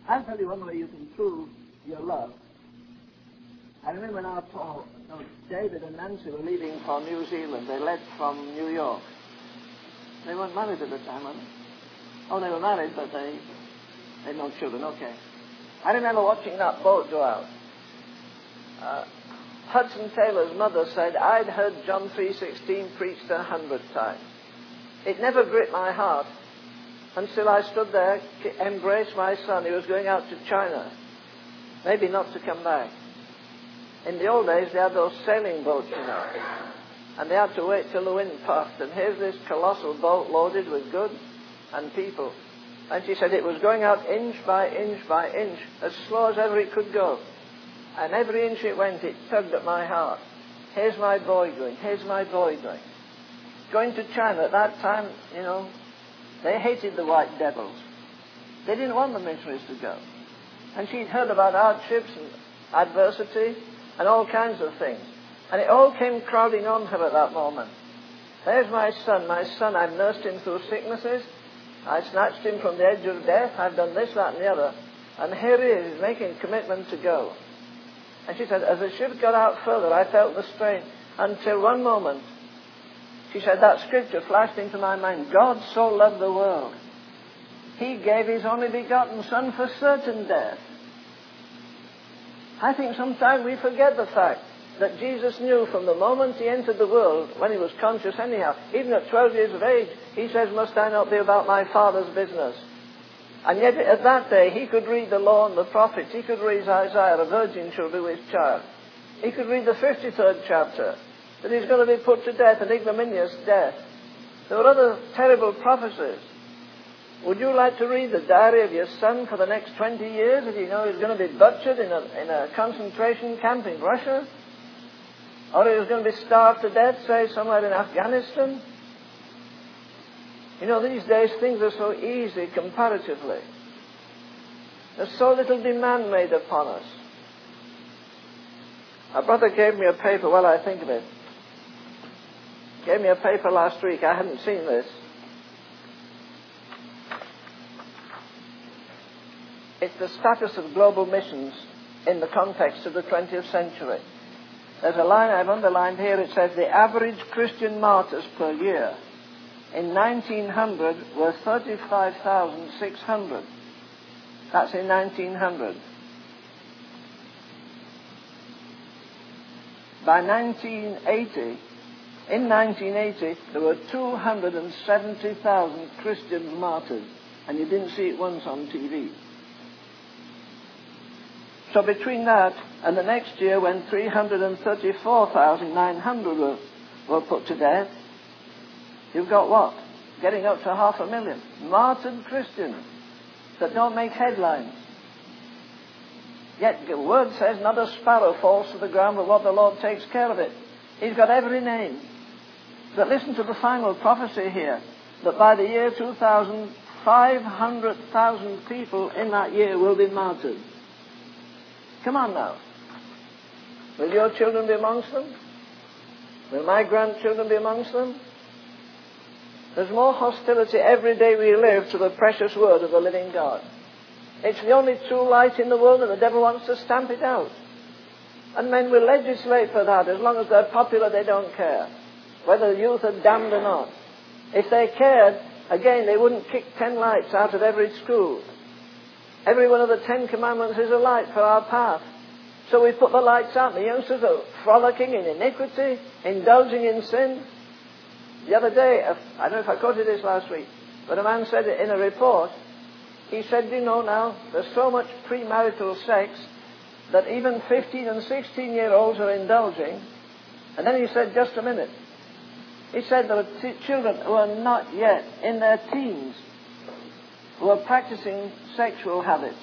I'll tell you one way you can prove your love. I remember when David and Nancy were leaving for New Zealand. They left from New York. They weren't married at the time, were they? Oh, they were married, but they had no children. Okay. I remember watching that boat go out. Hudson Taylor's mother said, I'd heard John 3:16 preached 100 times. It never gripped my heart until I stood there, embraced my son. He was going out to China, maybe not to come back. In the old days, they had those sailing boats, you know, and they had to wait till the wind puffed. And here's this colossal boat loaded with goods and people. And she said it was going out inch by inch by inch, as slow as ever it could go. And every inch it went, it tugged at my heart. Here's my boy going, here's my boy going. Going to China at that time, you know, they hated the white devils. They didn't want the missionaries to go. And she'd heard about hardships and adversity and all kinds of things. And it all came crowding on her at that moment. There's my son, I've nursed him through sicknesses. I snatched him from the edge of death. I've done this, that, and the other. And here he is, making a commitment to go. And she said, as the ship got out further, I felt the strain. Until one moment, she said, that scripture flashed into my mind. God so loved the world. He gave his only begotten Son for certain death. I think sometimes we forget the fact that Jesus knew from the moment he entered the world, when he was conscious anyhow, even at 12 years of age, he says, must I not be about my Father's business? And yet at that day, he could read the law and the prophets. He could read Isaiah, a virgin shall do his child. He could read the 53rd chapter, that he's going to be put to death, an ignominious death. There were other terrible prophecies. Would you like to read the diary of your son for the next 20 years if you know he's going to be butchered in a concentration camp in Russia? Or he was going to be starved to death, say, somewhere in Afghanistan? You know, these days things are so easy comparatively. There's so little demand made upon us. A brother gave me a paper, while I think of it. Gave me a paper last week. I hadn't seen this. It's the status of global missions in the context of the 20th century. There's a line I've underlined here. It says the average Christian martyrs per year in 1900 were 35,600. That's in 1900. By 1980, in 1980, there were 270,000 Christians martyred, and you didn't see it once on TV. So between that and the next year, when 334,900 were put to death, you've got what? Getting up to 500,000 martyred Christians that don't make headlines. Yet the word says not a sparrow falls to the ground, but what the Lord takes care of it. He's got every name. But listen to the final prophecy here, that by the year 2000, 500,000 people in that year will be martyred. Come on now. Will your children be amongst them? Will my grandchildren be amongst them? There's more hostility every day we live to the precious word of the living God. It's the only true light in the world, and the devil wants to stamp it out. And men will legislate for that. As long as they're popular, they don't care whether the youth are damned or not. If they cared, again, they wouldn't kick 10 lights out of every school. Every one of the 10 commandments is a light for our path. So we put the lights out. The youngsters are frolicking in iniquity, indulging in sin. The other day, I don't know if I quoted this last week, but a man said it in a report. He said, you know now, there's so much premarital sex that even 15 and 16-year-olds are indulging. And then he said, just a minute. He said there are children who are not yet in their teens who are practicing sexual habits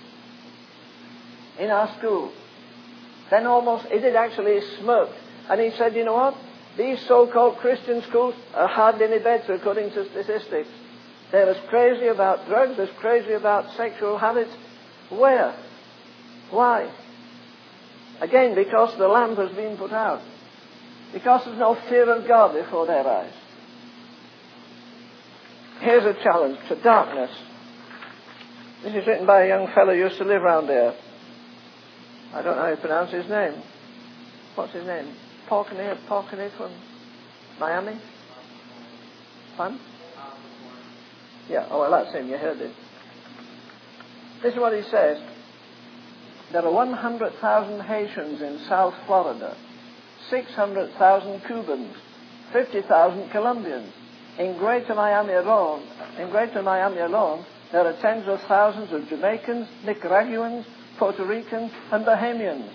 in our school. Then he did actually smirk. And he said, you know what? These so-called Christian schools are hardly any better according to statistics. They're as crazy about drugs, as crazy about sexual habits. Where? Why? Again, because the lamp has been put out. Because there's no fear of God before their eyes. Here's a challenge to darkness. This is written by a young fellow who used to live around there. I don't know how you pronounce his name. What's his name? Porkney from Miami? Fun? Yeah, oh well, that's him, you heard it. This is what he says. There are 100,000 Haitians in South Florida, 600,000 Cubans, 50,000 Colombians. In Greater Miami alone, there are tens of thousands of Jamaicans, Nicaraguans, Puerto Ricans, and Bahamians.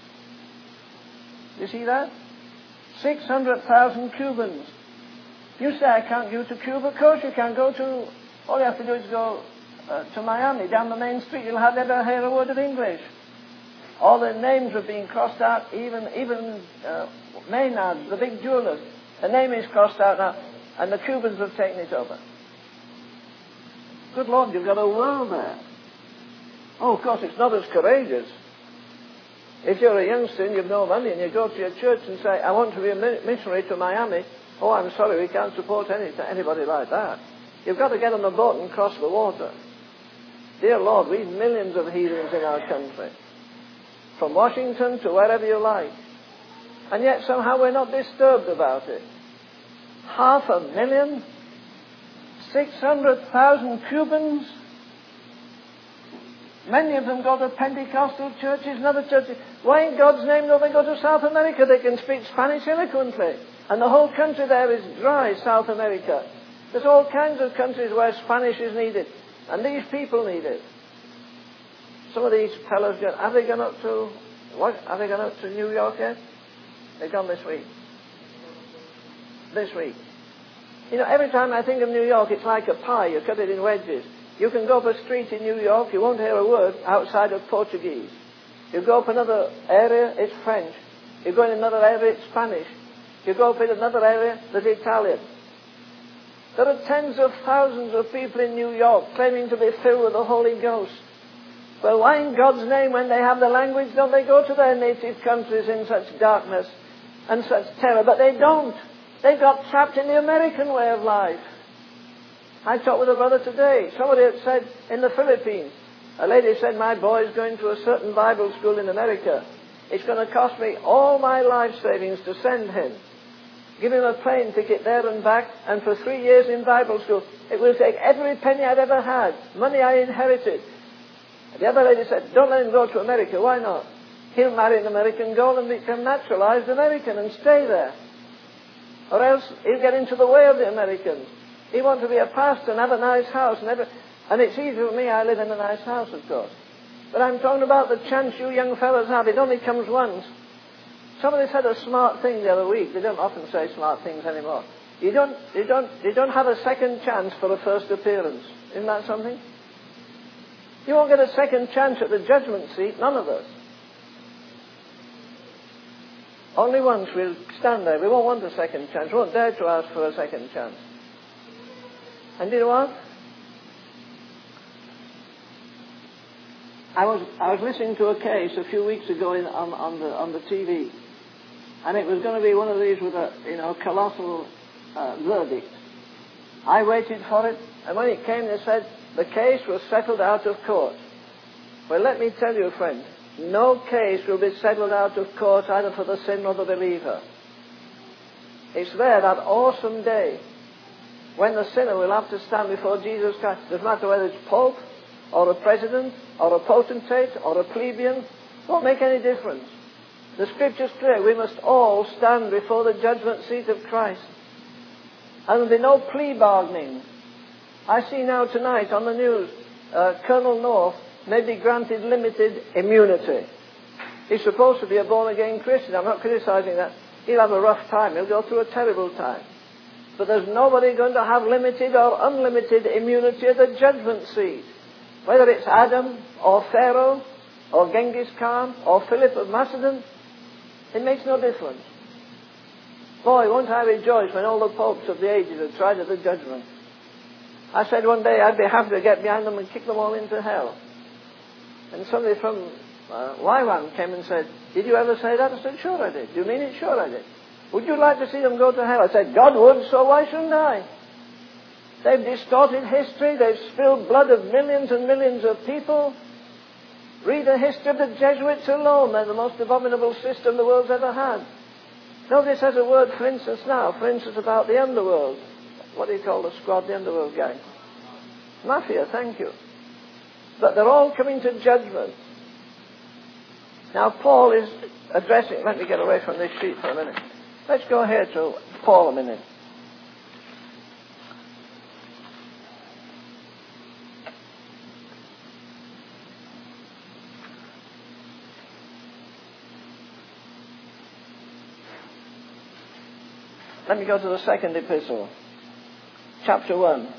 You see that? 600,000 Cubans. You say, I can't go to Cuba. Of course you can. All you have to do is go to Miami, down the main street. You'll hardly ever hear a word of English. All the names are being crossed out, even Maynard, the big jewelers. The name is crossed out now, and the Cubans have taken it over. Good Lord, you've got a world there. Oh, of course, it's not as courageous. If you're a youngster and you've no money and you go to your church and say, I want to be a missionary to Miami, oh, I'm sorry, we can't support anybody like that. You've got to get on the boat and cross the water. Dear Lord, we've millions of heathens in our country. From Washington to wherever you like. And yet somehow we're not disturbed about it. 500,000? 600,000 Cubans? Many of them go to Pentecostal churches and other churches. Why in God's name don't they go to South America? They can speak Spanish eloquently. And the whole country there is dry, South America. There's all kinds of countries where Spanish is needed. And these people need it. Some of these fellows, have they gone up to New York yet? They've gone this week. This week. You know, every time I think of New York, it's like a pie. You cut it in wedges. You can go up a street in New York, you won't hear a word outside of Portuguese. You go up another area, it's French. You go in another area, it's Spanish. You go up in another area, there's Italian. There are tens of thousands of people in New York claiming to be filled with the Holy Ghost. Well, why in God's name, when they have the language, don't they go to their native countries in such darkness and such terror? But they don't. They got trapped in the American way of life. I talked with a brother today. Somebody had said in the Philippines, a lady said, my boy is going to a certain Bible school in America. It's going to cost me all my life savings to send him. Give him a plane ticket there and back, and for 3 years in Bible school. It will take every penny I'd ever had, money I inherited. The other lady said, don't let him go to America. Why not? He'll marry an American girl and become naturalized American and stay there. Or else he'll get into the way of the Americans. He wants to be a pastor and have a nice house. And it's easy for me, I live in a nice house, of course. But I'm talking about the chance you young fellows have. It only comes once. Somebody said a smart thing the other week. They don't often say smart things anymore. You don't have a second chance for a first appearance. Isn't that something? You won't get a second chance at the judgment seat, none of us. Only once we'll stand there. We won't want a second chance. We won't dare to ask for a second chance. And you know what? I was listening to a case a few weeks ago on the TV, and it was going to be one of these with a colossal verdict. I waited for it, and when it came, they said the case was settled out of court. Well, let me tell you, friend, no case will be settled out of court either for the sinner or the believer. It's there, that awesome day, when the sinner will have to stand before Jesus Christ. It doesn't matter whether it's Pope, or a president, or a potentate, or a plebeian. It won't make any difference. The Scripture's clear. We must all stand before the judgment seat of Christ. And there'll be no plea bargaining. I see now tonight on the news, Colonel North may be granted limited immunity. He's supposed to be a born-again Christian. I'm not criticizing that. He'll have a rough time. He'll go through a terrible time. But there's nobody going to have limited or unlimited immunity at the judgment seat. Whether it's Adam, or Pharaoh, or Genghis Khan, or Philip of Macedon, it makes no difference. Boy, won't I rejoice when all the popes of the ages are tried at the judgment. I said one day I'd be happy to get behind them and kick them all into hell. And somebody from YWAM came and said, did you ever say that? I said, sure I did. Do you mean it? Sure I did. Would you like to see them go to hell? I said, God would, so why shouldn't I? They've distorted history. They've spilled blood of millions and millions of people. Read the history of the Jesuits alone. They're the most abominable system the world's ever had. Notice there's a word, for instance, about the underworld. What do you call the squad, the underworld gang? Mafia, thank you. But they're all coming to judgment. Now Paul is addressing, let me get away from this sheet for a minute. Let's go here to Paul a minute. Let me go to the second epistle, chapter 1.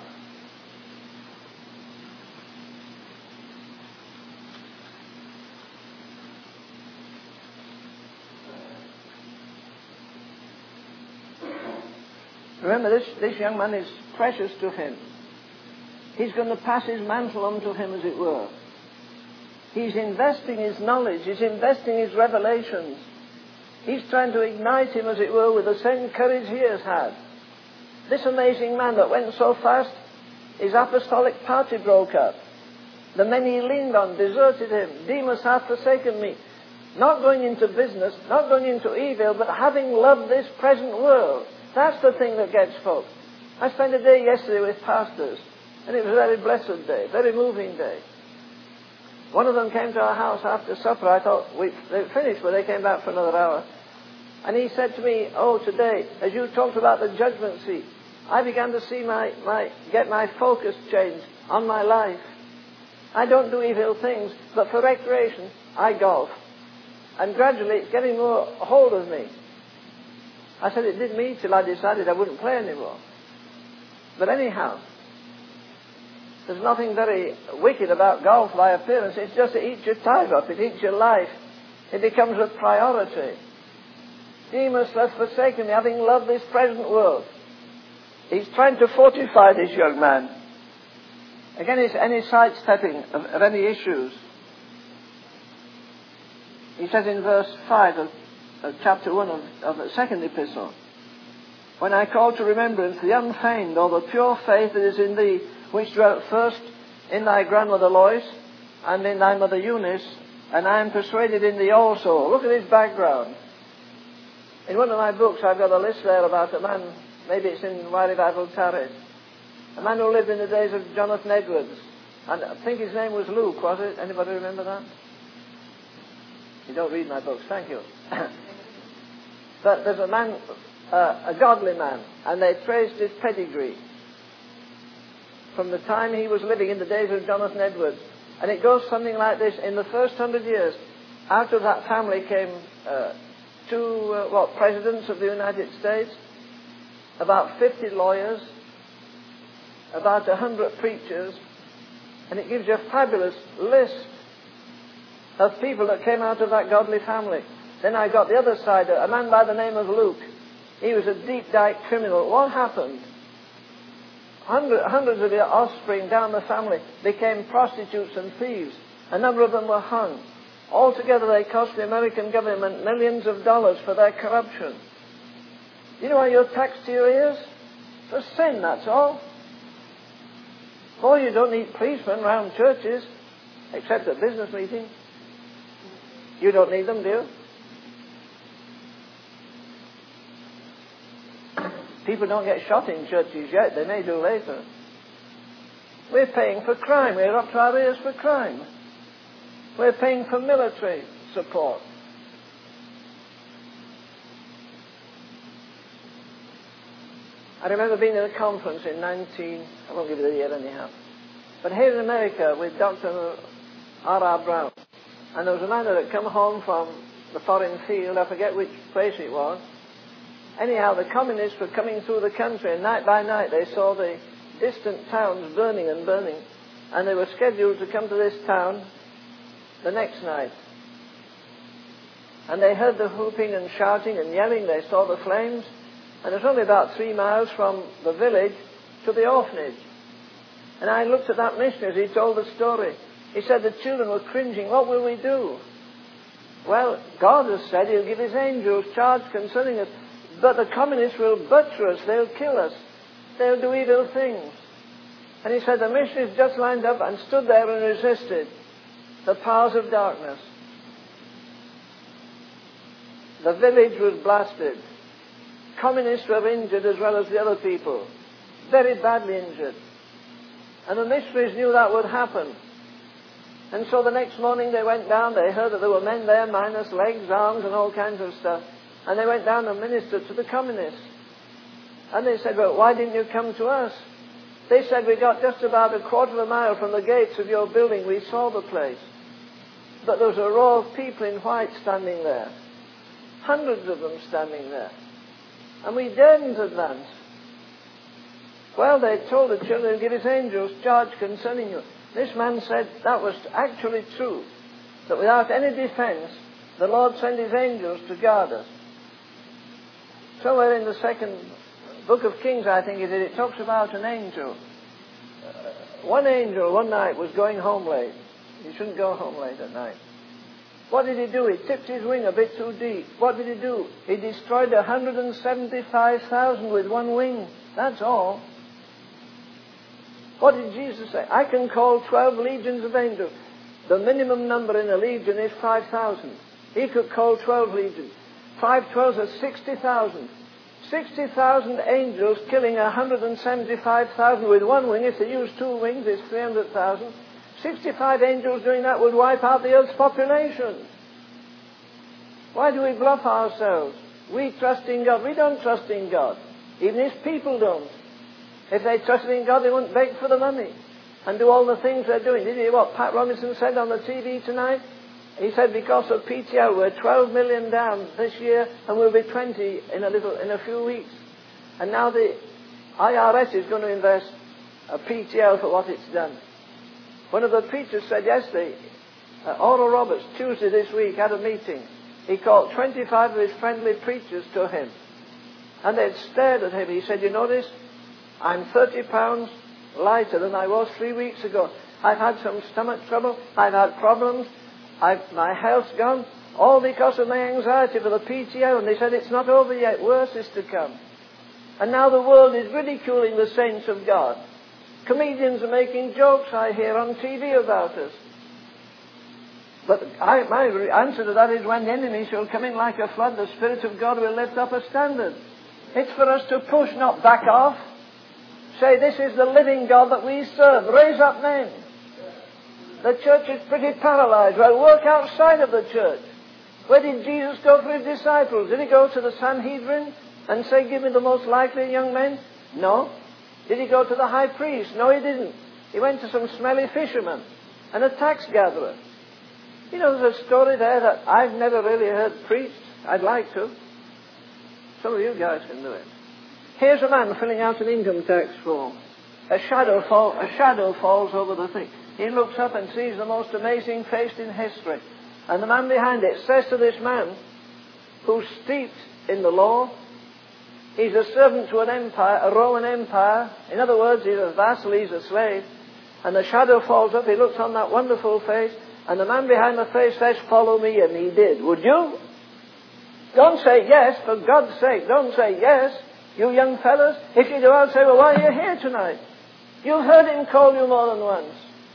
Remember, this young man is precious to him. He's going to pass his mantle on to him, as it were. He's investing his knowledge. He's investing his revelations. He's trying to ignite him, as it were, with the same courage he has had. This amazing man that went so fast, his apostolic party broke up. The men he leaned on deserted him. Demas hath forsaken me. Not going into business, not going into evil, but having loved this present world. That's the thing that gets folk. I spent a day yesterday with pastors, and it was a very blessed day, very moving day. One of them came to our house after supper. I thought they finished, but they came back for another hour. And he said to me, today, as you talked about the judgment seat, I began to see get my focus changed on my life. I don't do evil things, but for recreation, I golf. And gradually it's getting more hold of me. I said it did me till I decided I wouldn't play anymore. But anyhow, there's nothing very wicked about golf by appearance. It's just it eats your time up. It eats your life. It becomes a priority. Demas hath forsaken me, having loved this present world. He's trying to fortify this young man. Again, is any sidestepping of any issues. He says in verse 5 of chapter 1 of the second epistle, when I call to remembrance the unfeigned or the pure faith that is in thee, which dwelt first in thy grandmother Lois and in thy mother Eunice, and I am persuaded in thee also. Look at his background. In one of my books I've got a list there about a man, maybe it's in Why Revival Tarries, a man who lived in the days of Jonathan Edwards, and I think his name was Luke, was it? Anybody remember that? You don't read my books, thank you. But there's a man, a godly man, and they traced his pedigree from the time he was living in the days of Jonathan Edwards. And it goes something like this. In the first 100 years, out of that family came two presidents of the United States, about 50 lawyers, about 100 preachers, and it gives you a fabulous list of people that came out of that godly family. Then I got the other side, a man by the name of Luke. He was a deep-dyed criminal. What happened? Hundreds of their offspring down the family became prostitutes and thieves. A number of them were hung. Altogether they cost the American government millions of dollars for their corruption. You know why you're taxed to your ears? For sin, that's all. Boy, you don't need policemen around churches, except at business meetings. You don't need them, do you? People don't get shot in churches yet. They may do later. We're paying for crime. We're up to our ears for crime. We're paying for military support. I remember being at a conference in I won't give you the year anyhow, but here in America with Dr. R.R. Brown. And there was a man that had come home from the foreign field. I forget which place it was. Anyhow, the communists were coming through the country, and night by night they saw the distant towns burning and burning. And they were scheduled to come to this town the next night. And they heard the whooping and shouting and yelling. They saw the flames. And it was only about 3 miles from the village to the orphanage. And I looked at that missionary as he told the story. He said the children were cringing. What will we do? Well, God has said He'll give His angels charge concerning us. But the communists will butcher us. They'll kill us. They'll do evil things. And he said the missionaries just lined up and stood there and resisted the powers of darkness. The village was blasted. Communists were injured as well as the other people. Very badly injured. And the missionaries knew that would happen. And so the next morning they went down. They heard that there were men there minus legs, arms and all kinds of stuff. And they went down and ministered to the communists. And they said, well, why didn't you come to us? They said, we got just about a quarter of a mile from the gates of your building. We saw the place. But there was a row of people in white standing there. Hundreds of them standing there. And we daren't advance. Well, they told the children to give his angels charge concerning you. This man said that was actually true. That without any defense, the Lord sent his angels to guard us. Somewhere in the second book of Kings, I think it talks about an angel. One angel one night was going home late. You shouldn't go home late at night. What did he do? He tipped his wing a bit too deep. What did he do? He destroyed 175,000 with one wing. That's all. What did Jesus say? I can call 12 legions of angels. The minimum number in a legion is 5,000. He could call 12 legions. 5 12s are 60,000. 60,000 angels killing 175,000 with one wing. If they use two wings, it's 300,000. 65 angels doing that would wipe out the earth's population. Why do we bluff ourselves? We trust in God. We don't trust in God. Even his people don't. If they trusted in God, they wouldn't beg for the money and do all the things they're doing. Did you hear what Pat Robinson said on the TV tonight? He said because of PTL, we're 12 million down this year and we'll be 20 in a few weeks. And now the IRS is going to invest a PTL for what it's done. One of the preachers said yesterday, Oral Roberts, Tuesday this week, had a meeting. He called 25 of his friendly preachers to him. And they'd stared at him. He said, you notice, I'm 30 pounds lighter than I was 3 weeks ago. I've had some stomach trouble. I've had problems. My health's gone. All because of my anxiety for the PTL. And they said, it's not over yet. Worse is to come. And now the world is ridiculing the saints of God. Comedians are making jokes, I hear, on TV about us. But my answer to that is when the enemy shall come in like a flood, the Spirit of God will lift up a standard. It's for us to push, not back off. Say, this is the living God that we serve. Raise up men. The church is pretty paralyzed. Well, work outside of the church. Where did Jesus go for his disciples? Did he go to the Sanhedrin and say, give me the most likely young men? No. Did he go to the high priest? No, he didn't. He went to some smelly fisherman and a tax gatherer. You know, there's a story there that I've never really heard preached. I'd like to. Some of you guys can do it. Here's a man filling out an income tax form. A shadow falls over the thing. He looks up and sees the most amazing face in history. And the man behind it says to this man, who's steeped in the law, he's a servant to an empire, a Roman empire. In other words, he's a vassal, he's a slave. And the shadow falls up, he looks on that wonderful face, and the man behind the face says, follow me, and he did. Would you? Don't say yes, for God's sake, don't say yes, you young fellas. If you do, I'll say, well, why are you here tonight? You've heard him call you more than once.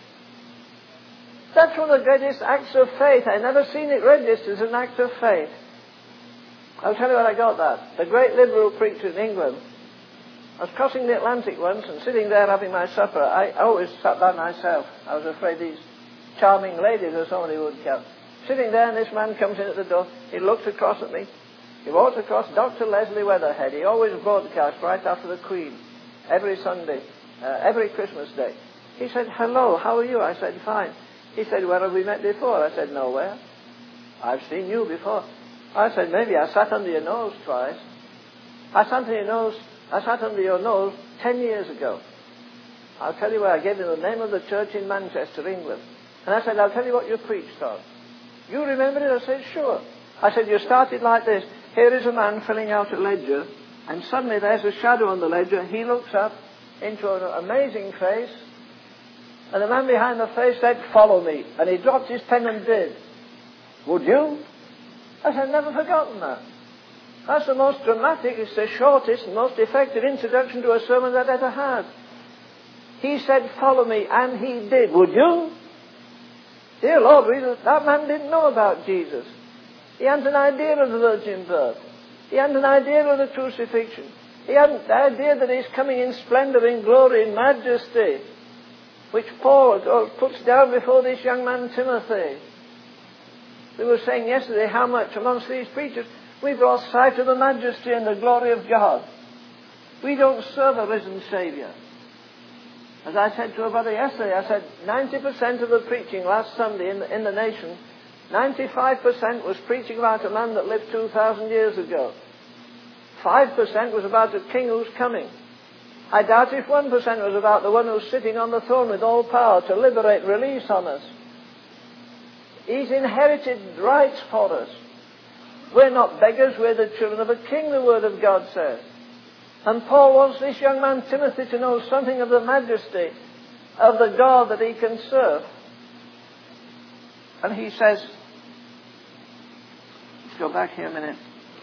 That's one of the greatest acts of faith. I've never seen it registered as an act of faith. I'll tell you where I got that. The great liberal preacher in England. I was crossing the Atlantic once and sitting there having my supper. I always sat by myself. I was afraid these charming ladies or somebody would come. Sitting there and this man comes in at the door. He looks across at me. He walks across. Dr. Leslie Weatherhead. He always broadcast right after the Queen. Every Sunday. Every Christmas Day. He said, hello, how are you? I said, fine. He said, where have we met before? I said, nowhere. I've seen you before. I said, maybe I sat under your nose twice. I sat under your nose 10 years ago. I'll tell you where. I gave you the name of the church in Manchester, England. And I said, I'll tell you what you preached on. You remember it? I said, sure. I said, you started like this. Here is a man filling out a ledger, and suddenly there's a shadow on the ledger. He looks up into an amazing face, and the man behind the face said, follow me. And he dropped his pen and did. Would you? I said, I've never forgotten that. That's the most dramatic, it's the shortest and most effective introduction to a sermon I've ever had. He said, follow me, and he did. Would you? Dear Lord, that man didn't know about Jesus. He hadn't an idea of the virgin birth. He hadn't an idea of the crucifixion. He hadn't the idea that he's coming in splendor, in glory, in majesty, which Paul puts down before this young man Timothy. We were saying yesterday how much amongst these preachers we've lost sight of the majesty and the glory of God. We don't serve a risen Saviour. As I said to a brother yesterday, I said 90% of the preaching last Sunday in the nation, 95% was preaching about a man that lived 2,000 years ago. 5% was about a king who's coming. I doubt if 1% was about the one who's sitting on the throne with all power to liberate, release on us. He's inherited rights for us. We're not beggars, we're the children of a king, the Word of God says. And Paul wants this young man Timothy to know something of the majesty of the God that he can serve. And he says, let's go back here a minute.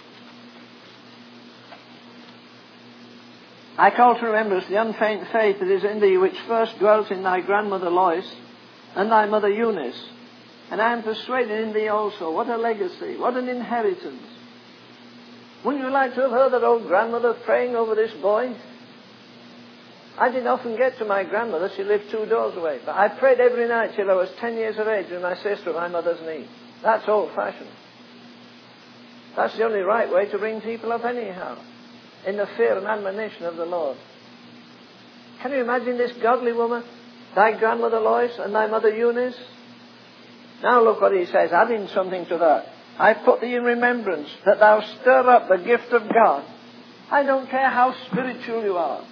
I call to remembrance the unfeigned faith that is in thee, which first dwelt in thy grandmother Lois and thy mother Eunice. And I am persuaded in thee also. What a legacy, what an inheritance. Wouldn't you like to have heard that old grandmother praying over this boy? I didn't often get to my grandmother. She lived 2 doors away. But I prayed every night till I was 10 years of age with my sister at my mother's knee. That's old-fashioned. That's the only right way to bring people up anyhow, in the fear and admonition of the Lord. Can you imagine this godly woman, thy grandmother Lois and thy mother Eunice? Now look what he says, adding something to that. I put thee in remembrance that thou stir up the gift of God. I don't care how spiritual you are.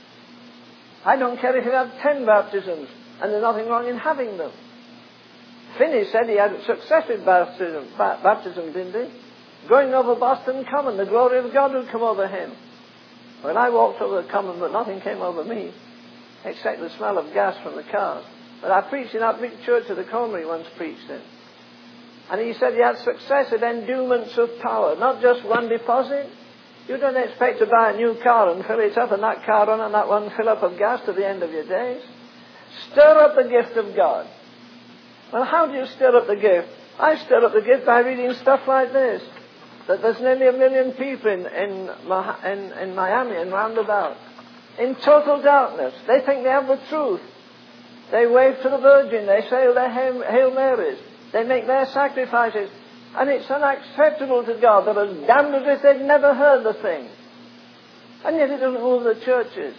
I don't care if you have 10 baptisms, and there's nothing wrong in having them. Finney said he had successive baptism, didn't he? Going over Boston Common, the glory of God would come over him. Well, I walked over the Common, but nothing came over me, except the smell of gas from the cars. But I preached in that big church that the Comery once preached in. And he said he had successive endowments of power, not just one deposit. You don't expect to buy a new car and fill it up, and that car run and that one fill up of gas to the end of your days. Stir up the gift of God. Well, how do you stir up the gift? I stir up the gift by reading stuff like this. That there's nearly 1 million people in Miami and round about, in total darkness. They think they have the truth. They wave to the Virgin. They say their Hail Marys. They make their sacrifices. And it's unacceptable to God. They're as damned as if they'd never heard the thing. And yet it doesn't move the churches.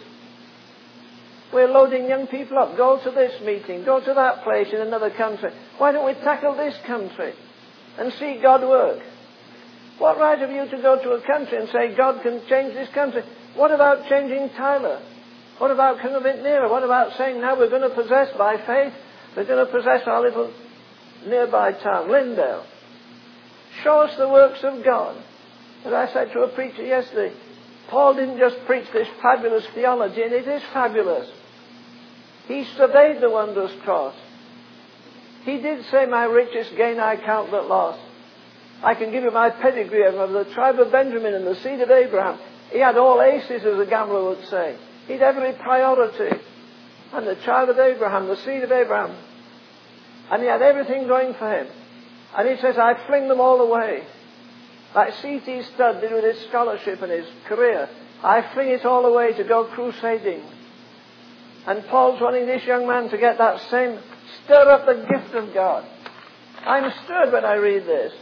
We're loading young people up. Go to this meeting. Go to that place in another country. Why don't we tackle this country and see God work? What right have you to go to a country and say God can change this country? What about changing Tyler? What about coming a bit nearer? What about saying now we're going to possess by faith? We're going to possess our little nearby town, Lindale. Show us the works of God. As I said to a preacher yesterday, Paul didn't just preach this fabulous theology, and it is fabulous. He surveyed the wondrous cross. He did say, my richest gain I count but loss. I can give you my pedigree of the tribe of Benjamin and the seed of Abraham. He had all aces, as a gambler would say. He had every priority. And the child of Abraham, the seed of Abraham. And he had everything going for him. And he says, I fling them all away. Like C.T. Studd did with his scholarship and his career. I fling it all away to go crusading. And Paul's wanting this young man to get that same, stir up the gift of God. I'm stirred when I read this.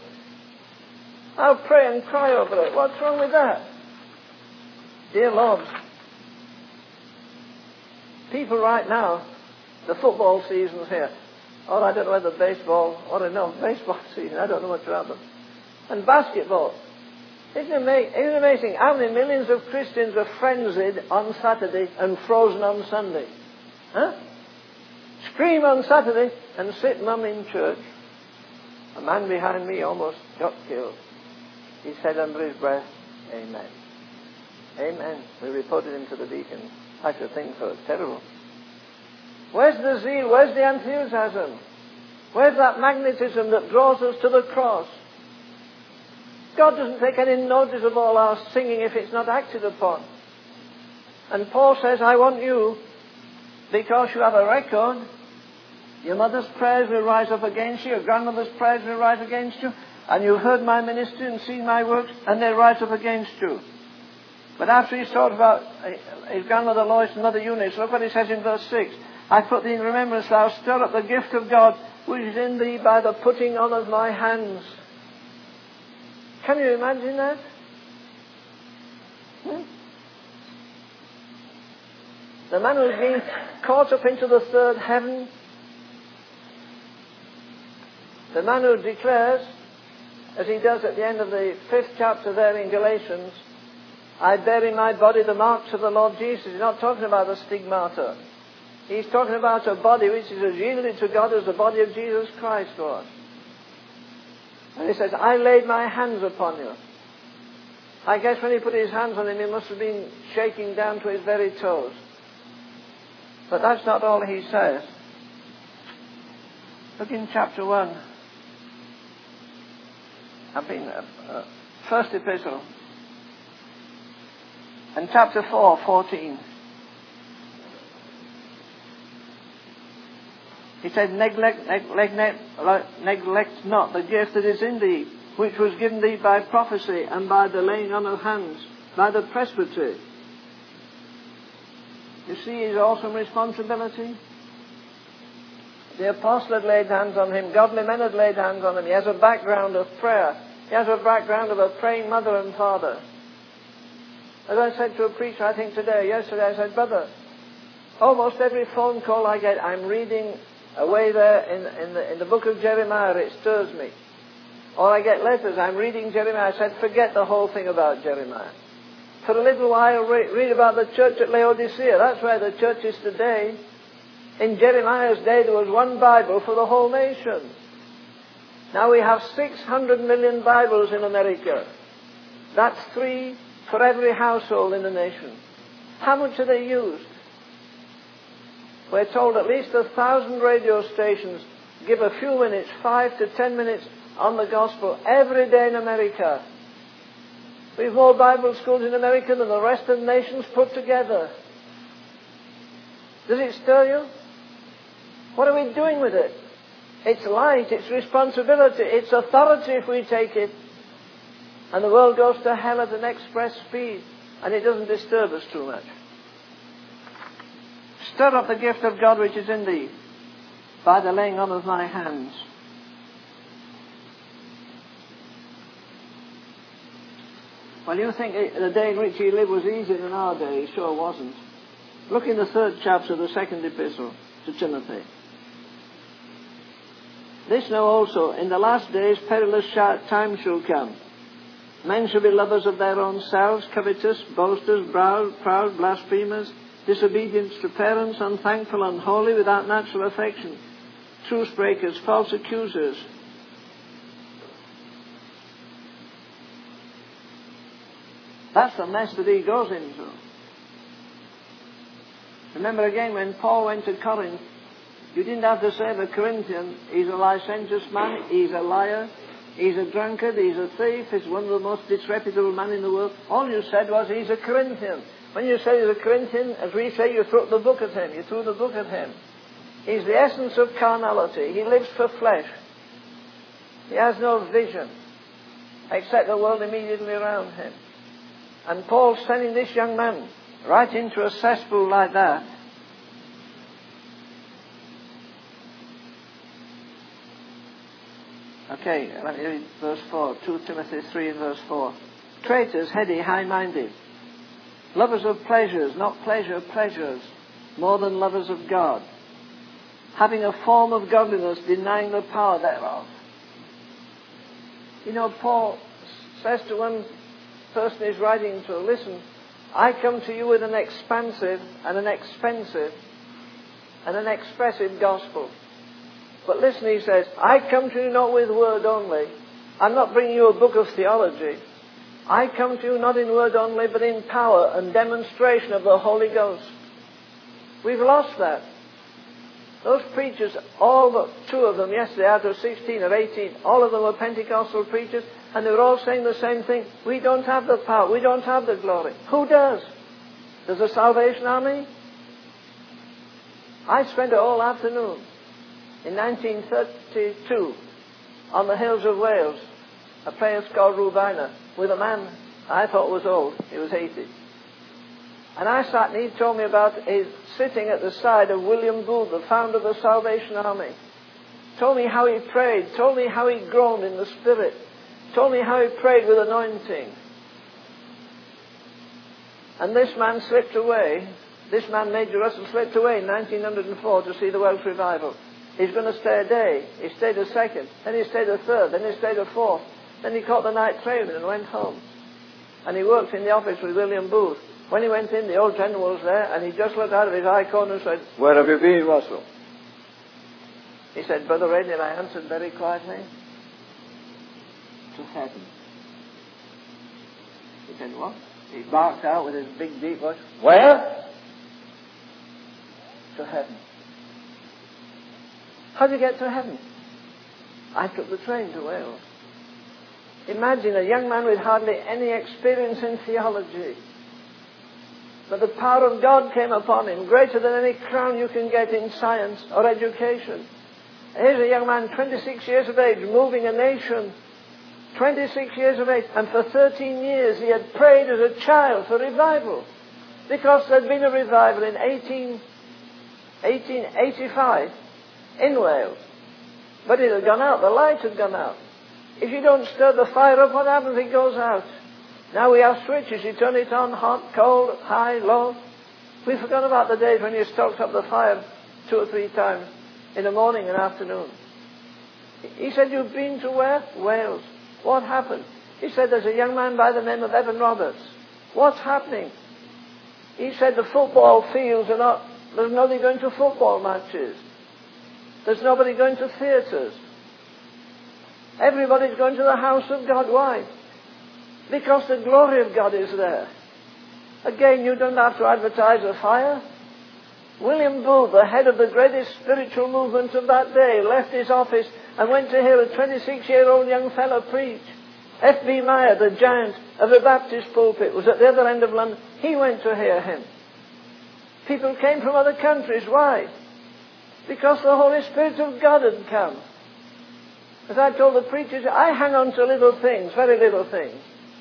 I'll pray and cry over it. What's wrong with that? Dear Lord, people right now, the football season's here. Or I don't know whether baseball, baseball season, I don't know much about them. And basketball. Isn't it amazing how many millions of Christians are frenzied on Saturday and frozen on Sunday? Huh? Scream on Saturday and sit mum in church. A man behind me almost got killed. He said under his breath, Amen. Amen. We reported him to the deacon. I should think so. It's terrible. Where's the zeal? Where's the enthusiasm? Where's that magnetism that draws us to the cross? God doesn't take any notice of all our singing if it's not acted upon. And Paul says, I want you because you have a record. Your mother's prayers will rise up against you, your grandmother's prayers will rise against you, and you've heard my ministry and seen my works, and they rise up against you. But after he's talked about his grandmother Lois and Mother Eunice, look what he says in verse 6. I put thee in remembrance, thou stir up the gift of God, which is in thee by the putting on of my hands. Can you imagine that? The man who's been caught up into the third heaven, the man who declares, as he does at the end of the 5th chapter there in Galatians, I bear in my body the marks of the Lord Jesus. He's not talking about the stigmata. He's talking about a body which is as yielded to God as the body of Jesus Christ was. And he says, I laid my hands upon you. I guess when he put his hands on him, he must have been shaking down to his very toes. But that's not all he says. Look in chapter 1. First epistle. And chapter 4:14. He said, neglect not the gift that is in thee, which was given thee by prophecy and by the laying on of hands, by the presbytery. You see his awesome responsibility? The apostle had laid hands on him. Godly men had laid hands on him. He has a background of prayer. He has a background of a praying mother and father. As I said to a preacher, I think yesterday, I said, brother, almost every phone call I get, I'm reading away there in the book of Jeremiah, it stirs me. Or I get letters, I'm reading Jeremiah. I said, forget the whole thing about Jeremiah. For a little while, read about the church at Laodicea. That's where the church is today. In Jeremiah's day, there was one Bible for the whole nation. Now we have 600 million Bibles in America. That's 3 for every household in the nation. How much are they used? We're told at least 1,000 radio stations give a few minutes, 5 to 10 minutes on the gospel every day in America. We have more Bible schools in America than the rest of the nations put together. Does it stir you? What are we doing with it? It's light, it's responsibility, it's authority if we take it. And the world goes to hell at an express speed, and it doesn't disturb us too much. Stir up the gift of God which is in thee by the laying on of my hands. Well, you think the day in which he lived was easier than our day? It sure wasn't. Look in the 3rd chapter of the 2nd epistle to Timothy. This know also, in the last days perilous times shall come. Men shall be lovers of their own selves, covetous, boasters, proud, blasphemers, disobedient to parents, unthankful, unholy, without natural affection, truce breakers, false accusers. That's the mess that he goes into. Remember again when Paul went to Corinth, you didn't have to say of a Corinthian, he's a licentious man, he's a liar, he's a drunkard, he's a thief, he's one of the most disreputable men in the world. All you said was he's a Corinthian. When you say he's a Corinthian, as we say, you threw the book at him. You threw the book at him. He's the essence of carnality. He lives for flesh. He has no vision except the world immediately around him. And Paul's sending this young man right into a cesspool like that. Okay, let me read verse 4. 2 Timothy 3 and verse 4. Traitors, heady, high-minded. Lovers of pleasures, not pleasures, more than lovers of God. Having a form of godliness, denying the power thereof. You know, Paul says to one person he's writing to, listen, I come to you with an expansive and an expensive and an expressive gospel. But listen, he says, I come to you not with word only. I'm not bringing you a book of theology. I come to you not in word only, but in power and demonstration of the Holy Ghost. We've lost that. Those preachers, all but 2 of them yesterday out of 16 or 18, all of them were Pentecostal preachers, and they were all saying the same thing. We don't have the power. We don't have the glory. Who does? Does the Salvation Army? I spent a whole afternoon in 1932 on the hills of Wales, a place called Rubina, with a man I thought was old. He was 80. And I sat and he told me about his sitting at the side of William Booth, the founder of the Salvation Army. Told me how he prayed, told me how he groaned in the Spirit, told me how he prayed with anointing. And this man slipped away. This man, Major Russell, slipped away in 1904 to see the Welsh revival. He's going to stay a day. He stayed a second. Then he stayed a third. Then he stayed a fourth. Then he caught the night train and went home. And he worked in the office with William Booth. When he went in, the old general was there, and he just looked out of his eye corner and said, "Where have you been, Russell?" He said, "Brother Ray," and I answered very quietly, "To heaven." He said, "What?" He barked out with his big, deep voice, "Where?" "To heaven." How do you get to heaven? I took the train to Wales. Imagine a young man with hardly any experience in theology. But the power of God came upon him, greater than any crown you can get in science or education. Here's a young man, 26 years of age, moving a nation. 26 years of age. And for 13 years he had prayed as a child for revival. Because there'd been a revival in 1885 in Wales. But it had gone out. The light had gone out. If you don't stir the fire up, what happens? It goes out. Now we have switches. You turn it on, hot, cold, high, low. We forgot about the days when you stoked up the fire 2 or 3 times in the morning and afternoon. He said, "You've been to where?" "Wales." "What happened?" He said, "There's a young man by the name of Evan Roberts." "What's happening?" He said, "The football fields are not, there's nobody going to football matches. There's nobody going to theatres. Everybody's going to the house of God." Why? Because the glory of God is there. Again, you don't have to advertise a fire. William Booth, the head of the greatest spiritual movement of that day, left his office and went to hear a 26-year-old young fellow preach. F.B. Meyer, the giant of the Baptist pulpit, was at the other end of London. He went to hear him. People came from other countries. Why? Because the Holy Spirit of God had come. As I told the preachers, I hang on to little things, very little things.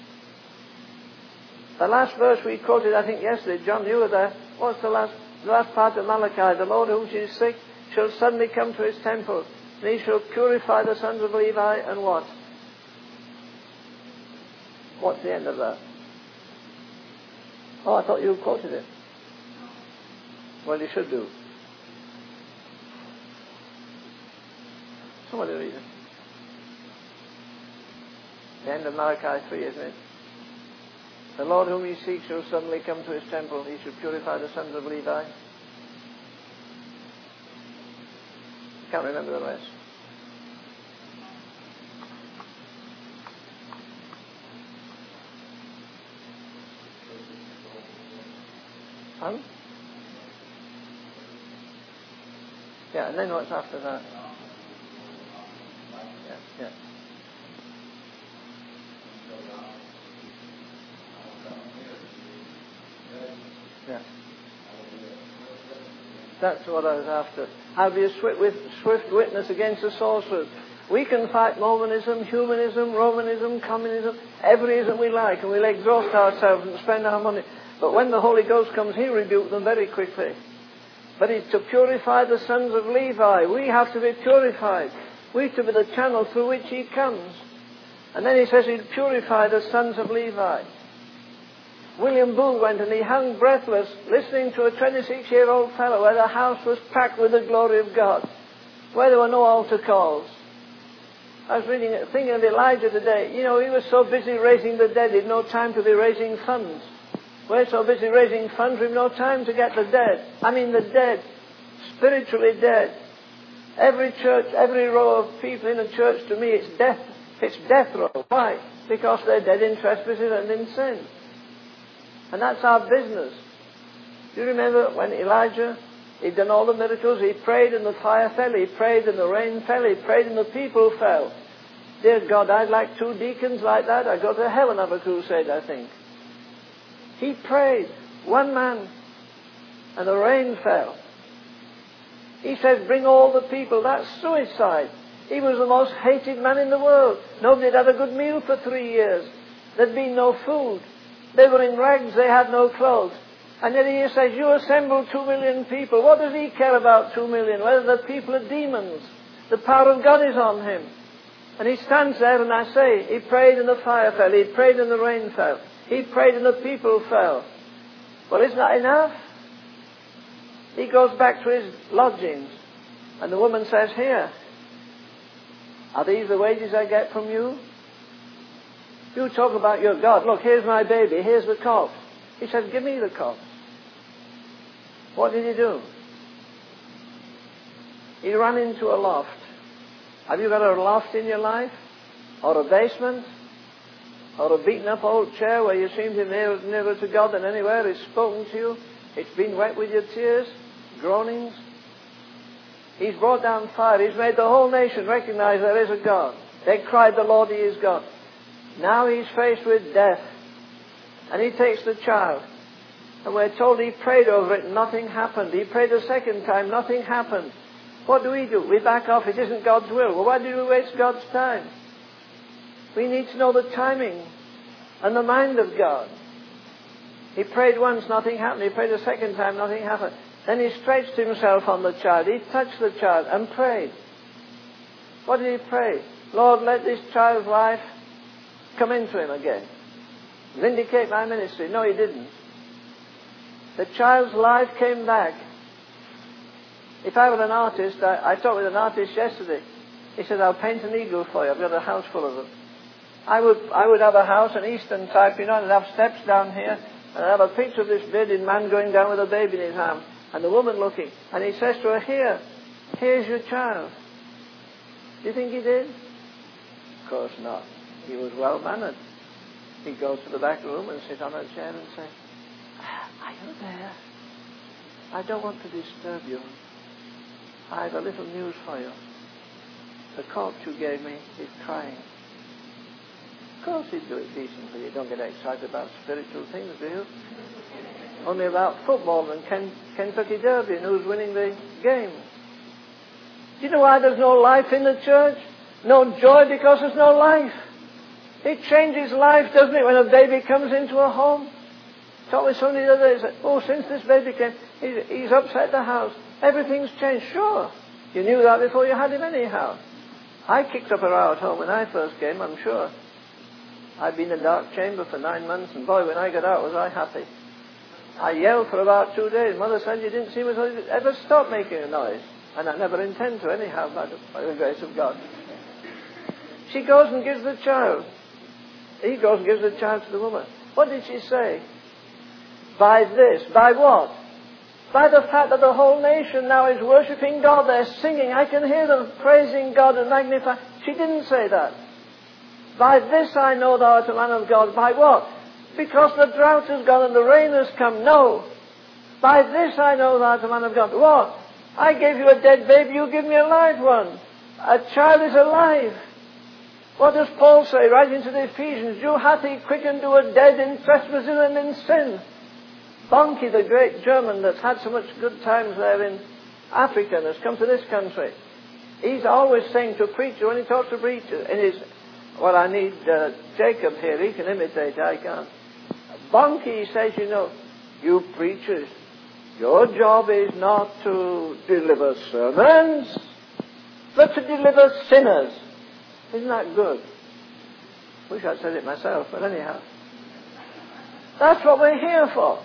The last verse we quoted, I think yesterday, John, you were there. What's the last part of Malachi? "The Lord whom she is sick shall suddenly come to his temple, and he shall purify the sons of Levi," and what? What's the end of that? Oh, I thought you quoted it. Well, you should do. Somebody read it. The end of Malachi 3, isn't it? "The Lord whom ye seek shall suddenly come to his temple. He shall purify the sons of Levi." Can't remember the rest. Huh? Yeah, and then what's after that? Yeah. Yeah. That's what I was after. I'll be a swift witness against the sorcerers. We can fight Mormonism, humanism, Romanism, communism, every ism we like, and we'll exhaust ourselves and spend our money. But when the Holy Ghost comes, He'll rebuke them very quickly. But it's to purify the sons of Levi. We have to be purified. We're to be the channel through which He comes. And then He says He'll purify the sons of Levi. William Booth went and he hung breathless, listening to a 26-year-old fellow where the house was packed with the glory of God, where there were no altar calls. I was thinking of Elijah today. You know, he was so busy raising the dead, he had no time to be raising funds. We're so busy raising funds, we've no time to get the dead. I mean the dead, spiritually dead. Every church, every row of people in a church, to me, it's death row. Why? Because they're dead in trespasses and in sin. And that's our business. Do you remember when Elijah, he'd done all the miracles, he prayed and the fire fell, he prayed and the rain fell, he prayed and the people fell. Dear God, I'd like 2 deacons like that. I'd go to hell and have a crusade, I think. He prayed, one man, and the rain fell. He says, bring all the people. That's suicide. He was the most hated man in the world. Nobody had had a good meal for 3 years. There'd been no food. They were in rags. They had no clothes. And yet he says, you assemble 2 million people. What does he care about 2 million? Whether the people are demons. The power of God is on him. And he stands there, and I say, he prayed and the fire fell. He prayed and the rain fell. He prayed and the people fell. Well, isn't that enough? He goes back to his lodgings. And the woman says, here, are these the wages I get from you? You talk about your God. Look, here's my baby. Here's the corpse. He says, give me the corpse. What did he do? He ran into a loft. Have you got a loft in your life? Or a basement? Or a beaten up old chair where you seem to be nearer to God than anywhere? He's spoken to you. It's been wet with your tears, groanings. He's brought down fire. He's made the whole nation recognize there is a God. They cried, the Lord, He is God. Now he's faced with death. And he takes the child. And we're told he prayed over it and nothing happened. He prayed a second time, nothing happened. What do? We back off. It isn't God's will. Well, why do we waste God's time? We need to know the timing and the mind of God. He prayed once, nothing happened. He prayed a second time, nothing happened. Then he stretched himself on the child. He touched the child and prayed. What did he pray? Lord, let this child's life come into him again. Vindicate my ministry. No, he didn't. The child's life came back. If I were an artist, I talked with an artist yesterday. He said, I'll paint an eagle for you. I've got a house full of them. I would have a house, an Eastern type, and I'd have steps down here, and I'd have a picture of this bearded man going down with a baby in his arm, and the woman looking. And he says to her, here's your child. Do you think he did? Of course not. He was well-mannered. He'd go to the back room and sit on a chair and say, are you there? I don't want to disturb you. I have a little news for you. The corpse you gave me is crying. Of course he'd do it decently. You don't get excited about spiritual things, do you? Only about football and Kentucky Derby and who's winning the game. Do you know why there's no life in the church? No joy, because there's no life. It changes life, doesn't it, when a baby comes into a home? I talked with somebody the other day, he said, oh, since this baby came, he's upset the house. Everything's changed. Sure. You knew that before you had him anyhow. I kicked up a row at home when I first came, I'm sure. I'd been in a dark chamber for 9 months, and boy, when I got out, was I happy. I yelled for about 2 days. Mother said you didn't seem as though you ever stop making a noise. And I never intend to anyhow, by the grace of God. She goes and gives the child. He goes and gives the child to the woman. What did she say? By this. By what? By the fact that the whole nation now is worshipping God. They're singing. I can hear them praising God and magnifying. She didn't say that. By this I know thou art a man of God. By what? Because the drought has gone and the rain has come. No. By this I know thou art a man of God. What? I gave you a dead baby, you give me a live one. A child is alive. What does Paul say, writing to the Ephesians? You hath he quickened who were dead in trespasses and in sin. Bonnke, the great German that's had so much good times there in Africa and has come to this country, he's always saying to a preacher, when he talks to preachers, I need Jacob here, he can imitate, I can't. Bonnke, he says, you preachers, your job is not to deliver sermons, but to deliver sinners. Isn't that good? Wish I'd said it myself, but anyhow. That's what we're here for.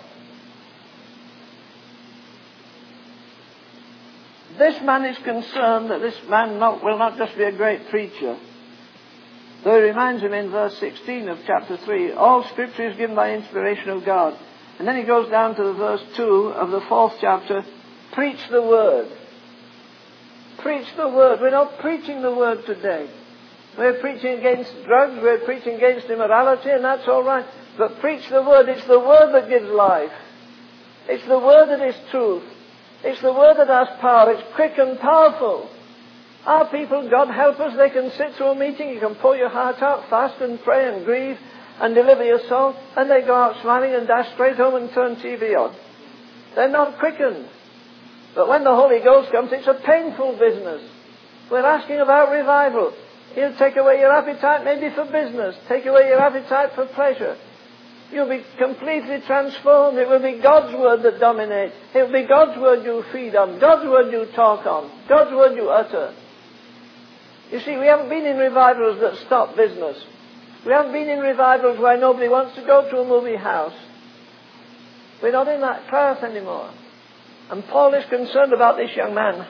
This man is concerned that this man will not just be a great preacher. Though he reminds him in verse 16 of chapter 3, all scripture is given by inspiration of God. And then he goes down to the verse 2 of the 4th chapter, preach the word. Preach the word. We're not preaching the word today. We're preaching against drugs, we're preaching against immorality, and that's all right. But preach the word. It's the word that gives life. It's the word that is truth. It's the word that has power. It's quick and powerful. Our people, God help us, they can sit through a meeting, you can pour your heart out, fast and pray and grieve and deliver your soul, and they go out smiling and dash straight home and turn TV on. They're not quickened. But when the Holy Ghost comes, it's a painful business. We're asking about revival. He'll take away your appetite maybe for business, take away your appetite for pleasure. You'll be completely transformed. It will be God's Word that dominates. It will be God's Word you feed on, God's Word you talk on, God's Word you utter. You see, we haven't been in revivals that stop business. We haven't been in revivals where nobody wants to go to a movie house. We're not in that class anymore. And Paul is concerned about this young man.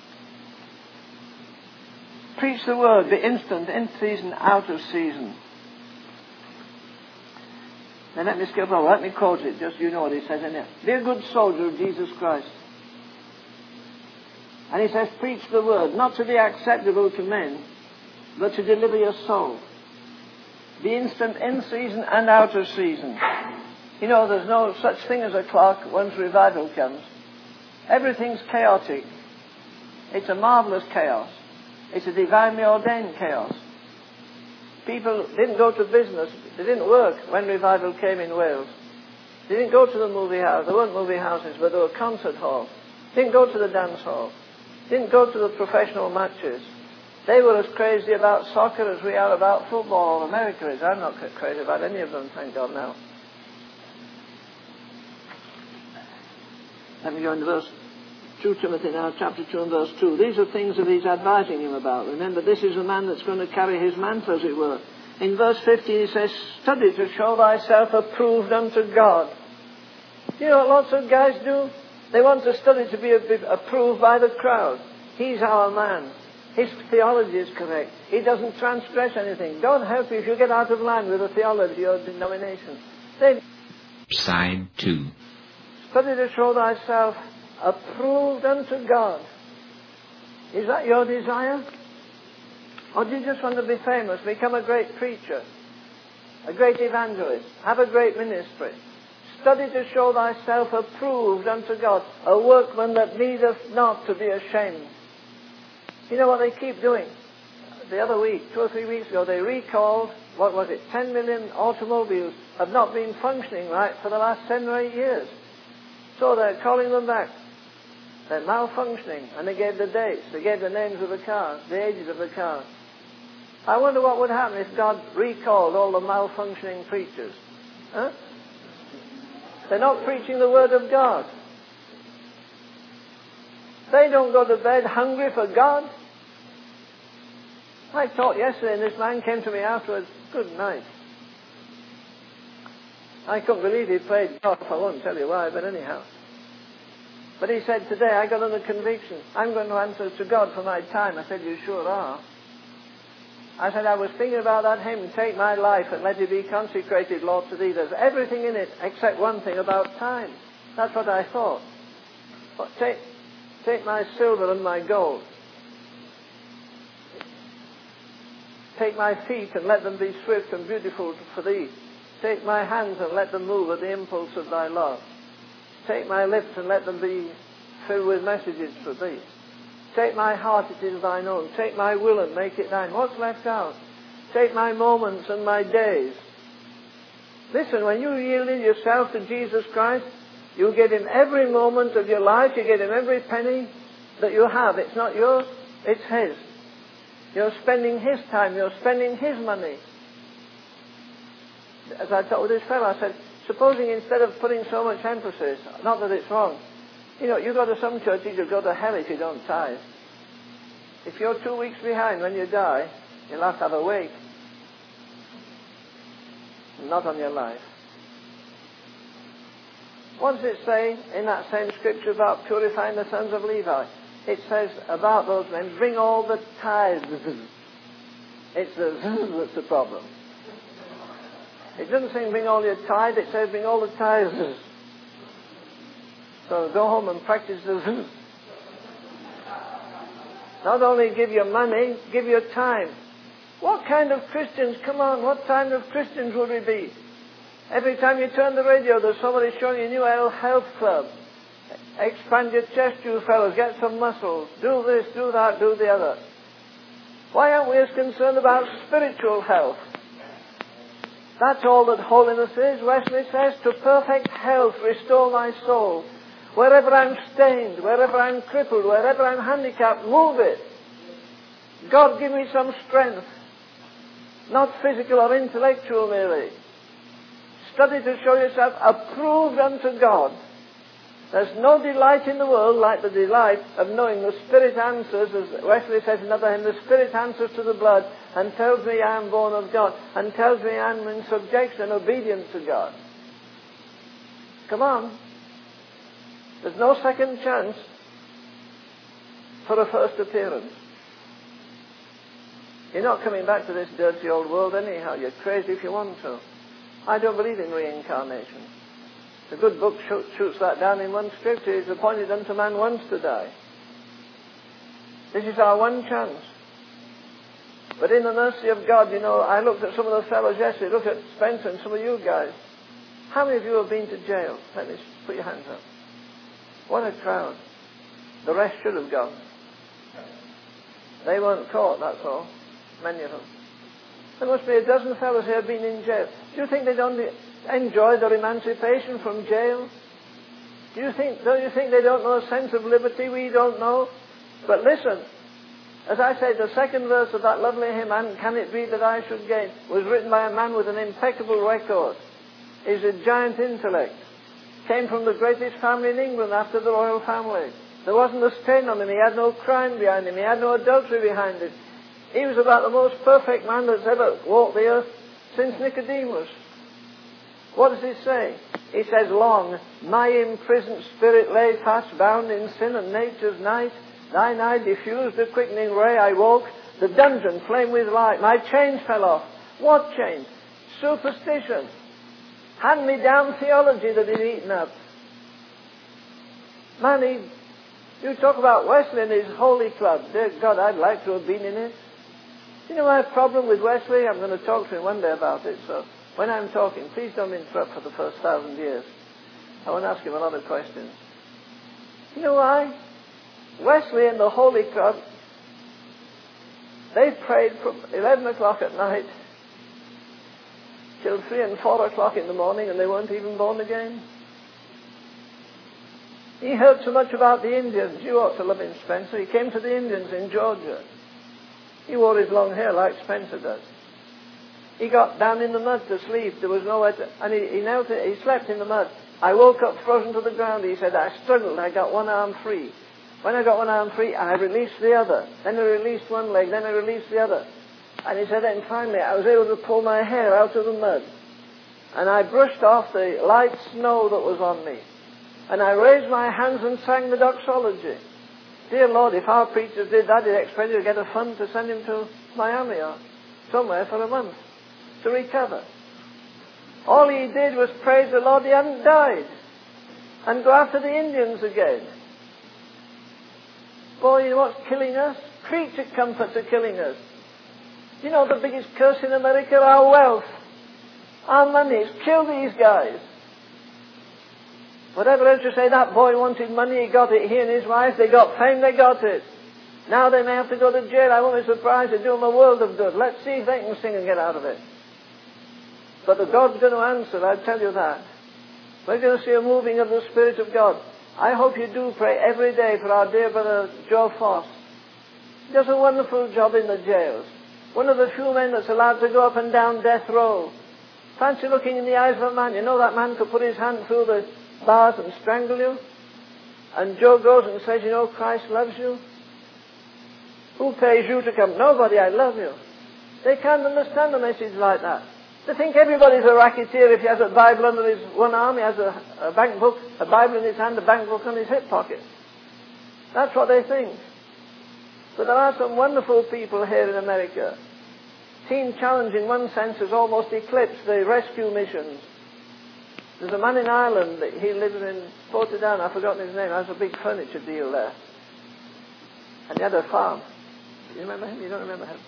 Preach the Word, be instant, in season, out of season. Then let me skip over. Let me quote it, just you know what he says in it. Be a good soldier of Jesus Christ. And he says, preach the Word, not to be acceptable to men, but to deliver your soul. Be instant in season and out of season. You know, there's no such thing as a clock once revival comes. Everything's chaotic. It's a marvelous chaos. It's a divinely ordained chaos. People didn't go to business. They didn't work when revival came in Wales. They didn't go to the movie house. There weren't movie houses, but there were concert halls. They didn't go to the dance hall. They didn't go to the professional matches. They were as crazy about soccer as we are about football. America is. I'm not crazy about any of them, thank God, now. Let me go into verse 2 Timothy now, chapter 2 and verse 2. These are things that he's advising him about. Remember, this is a man that's going to carry his mantle, as it were. In verse 15 he says, study to show thyself approved unto God. You know what lots of guys do? They want to study to be approved by the crowd. He's our man. His theology is correct. He doesn't transgress anything. God help you if you get out of line with the theology or denomination. Side 2. Study to show thyself approved unto God. Is that your desire? Or do you just want to be famous, become a great preacher, a great evangelist, have a great ministry? Study to show thyself approved unto God, a workman that needeth not to be ashamed. You know what they keep doing? The other week, 2 or 3 weeks ago, they recalled, 10 million automobiles have not been functioning right for the last 7 or 8 years. So they're calling them back. They're malfunctioning, and they gave the dates, they gave the names of the cars, the ages of the cars. I wonder what would happen if God recalled all the malfunctioning preachers. Huh? They're not preaching the Word of God. They don't go to bed hungry for God. I taught yesterday, and this man came to me afterwards, good night. I couldn't believe he played golf. I won't tell you why, but anyhow. But he said, today I got under conviction. I'm going to answer to God for my time. I said, you sure are. I said, I was thinking about that hymn, take my life and let it be consecrated, Lord, to thee. There's everything in it except one thing about time. That's what I thought. But take my silver and my gold. Take my feet and let them be swift and beautiful for thee. Take my hands and let them move at the impulse of thy love. Take my lips and let them be filled with messages for thee. Take my heart, it is thine own. Take my will and make it thine. What's left out? Take my moments and my days. Listen, when you yielded yourself to Jesus Christ, you get him every moment of your life. You get him every penny that you have. It's not yours, it's his. You're spending his time. You're spending his money. As I talked with this fellow, I said, supposing instead of putting so much emphasis, not that it's wrong, you know, you go to some churches, you'll go to hell if you don't tithe. If you're 2 weeks behind when you die, you'll have to have a wake. Not on your life. What does it say in that same scripture about purifying the sons of Levi? It says about those men, bring all the tithes. It's the that's the problem. It doesn't say bring all your tithe, it says bring all the tithes. So go home and practice the Not only give your money, give your time. What kind of Christians, come on, what kind of Christians would we be? Every time you turn the radio, there's somebody showing you a new health club. Expand your chest, you fellows, get some muscles. Do this, do that, do the other. Why aren't we as concerned about spiritual health? That's all that holiness is. Wesley says, to perfect health, restore my soul. Wherever I'm stained, wherever I'm crippled, wherever I'm handicapped, move it. God, give me some strength. Not physical or intellectual merely. Study to show yourself approved unto God. There's no delight in the world like the delight of knowing the Spirit answers, as Wesley says in another hymn, the Spirit answers to the blood and tells me I am born of God and tells me I am in subjection and obedience to God. Come on. There's no second chance for a first appearance. You're not coming back to this dirty old world anyhow. You're crazy if you want to. I don't believe in reincarnation. The good book shoots that down in one scripture. It's appointed unto man once to die. This is our one chance. But in the mercy of God, I looked at some of the fellows yesterday. Look at Spencer and some of you guys. How many of you have been to jail? Let me put your hands up. What a crowd. The rest should have gone. They weren't caught, that's all. Many of them. There must be a dozen fellows here been in jail. Do you think they don't enjoy their emancipation from jail? Don't you think they don't know a sense of liberty we don't know? But listen, as I say, the second verse of that lovely hymn, "And Can It Be That I Should Gain," was written by a man with an impeccable record. He's a giant intellect. Came from the greatest family in England after the royal family. There wasn't a stain on him. He had no crime behind him. He had no adultery behind him. He was about the most perfect man that's ever walked the earth since Nicodemus. What does he say? He says, "Long, my imprisoned spirit lay fast bound in sin and nature's night. Thine eye diffused a quickening ray. I woke, the dungeon flamed with light. My chains fell off." What chains? Superstition. Hand-me-down theology that he'd eaten up. Man, you talk about Wesley and his holy club. Dear God, I'd like to have been in it. You know my problem with Wesley? I'm going to talk to him one day about it, so when I'm talking, please don't interrupt for the first 1,000 years. I want to ask him a lot of questions. You know why? Wesley and the Holy Club, they prayed from 11 o'clock at night till 3 and 4 o'clock in the morning, and they weren't even born again. He heard so much about the Indians. You ought to love him, Spencer. He came to the Indians in Georgia. He wore his long hair like Spencer does. He got down in the mud to sleep. There was nowhere to... And he slept in the mud. I woke up frozen to the ground. He said, I struggled. I got one arm free. When I got one arm free, I released the other. Then I released one leg. Then I released the other. And he said, then finally I was able to pull my hair out of the mud. And I brushed off the light snow that was on me. And I raised my hands and sang the doxology. Dear Lord, if our preachers did that, they'd expect you to get a fund to send him to Miami or somewhere for a month to recover. All he did was praise the Lord he hadn't died and go after the Indians again. Boy, you know what's killing us? Creature comforts are killing us. You know the biggest curse in America? Our wealth. Our money. It's killed these guys. Whatever else you say, that boy wanted money, he got it. He and his wife, they got fame, they got it. Now they may have to go to jail. I won't be surprised. They do them a world of good. Let's see if they can sing and get out of it. But the God's going to answer, I tell you that. We're going to see a moving of the Spirit of God. I hope you do pray every day for our dear brother Joe Foss. He does a wonderful job in the jails. One of the few men that's allowed to go up and down death row. Fancy looking in the eyes of a man. You know that man could put his hand through the bars and strangle you? And Joe goes and says, you know, Christ loves you. Who pays you to come? Nobody, I love you. They can't understand a message like that. They think everybody's a racketeer if he has a Bible under his one arm, he has a bank book, a Bible in his hand, a bank book on his hip pocket. That's what they think. But there are some wonderful people here in America. Teen Challenge, in one sense, has almost eclipsed the rescue missions. There's a man in Ireland, he lives in Portadown, I've forgotten his name, has a big furniture deal there. And he had a farm. You remember him? You don't remember him?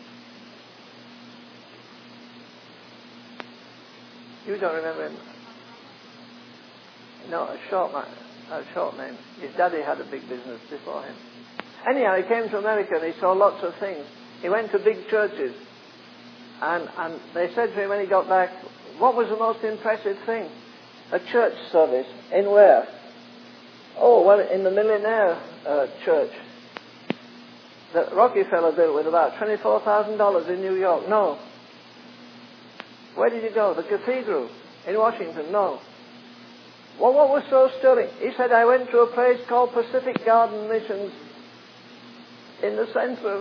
You don't remember him? No, a short name. His daddy had a big business before him. Anyhow, he came to America and he saw lots of things. He went to big churches. And they said to him when he got back, what was the most impressive thing? A church service. In where? Oh, well, in the Millionaire Church that Rockefeller built with about $24,000 in New York. No. Where did you go? The cathedral in Washington? No. Well, what was so stirring? He said, I went to a place called Pacific Garden Missions in the center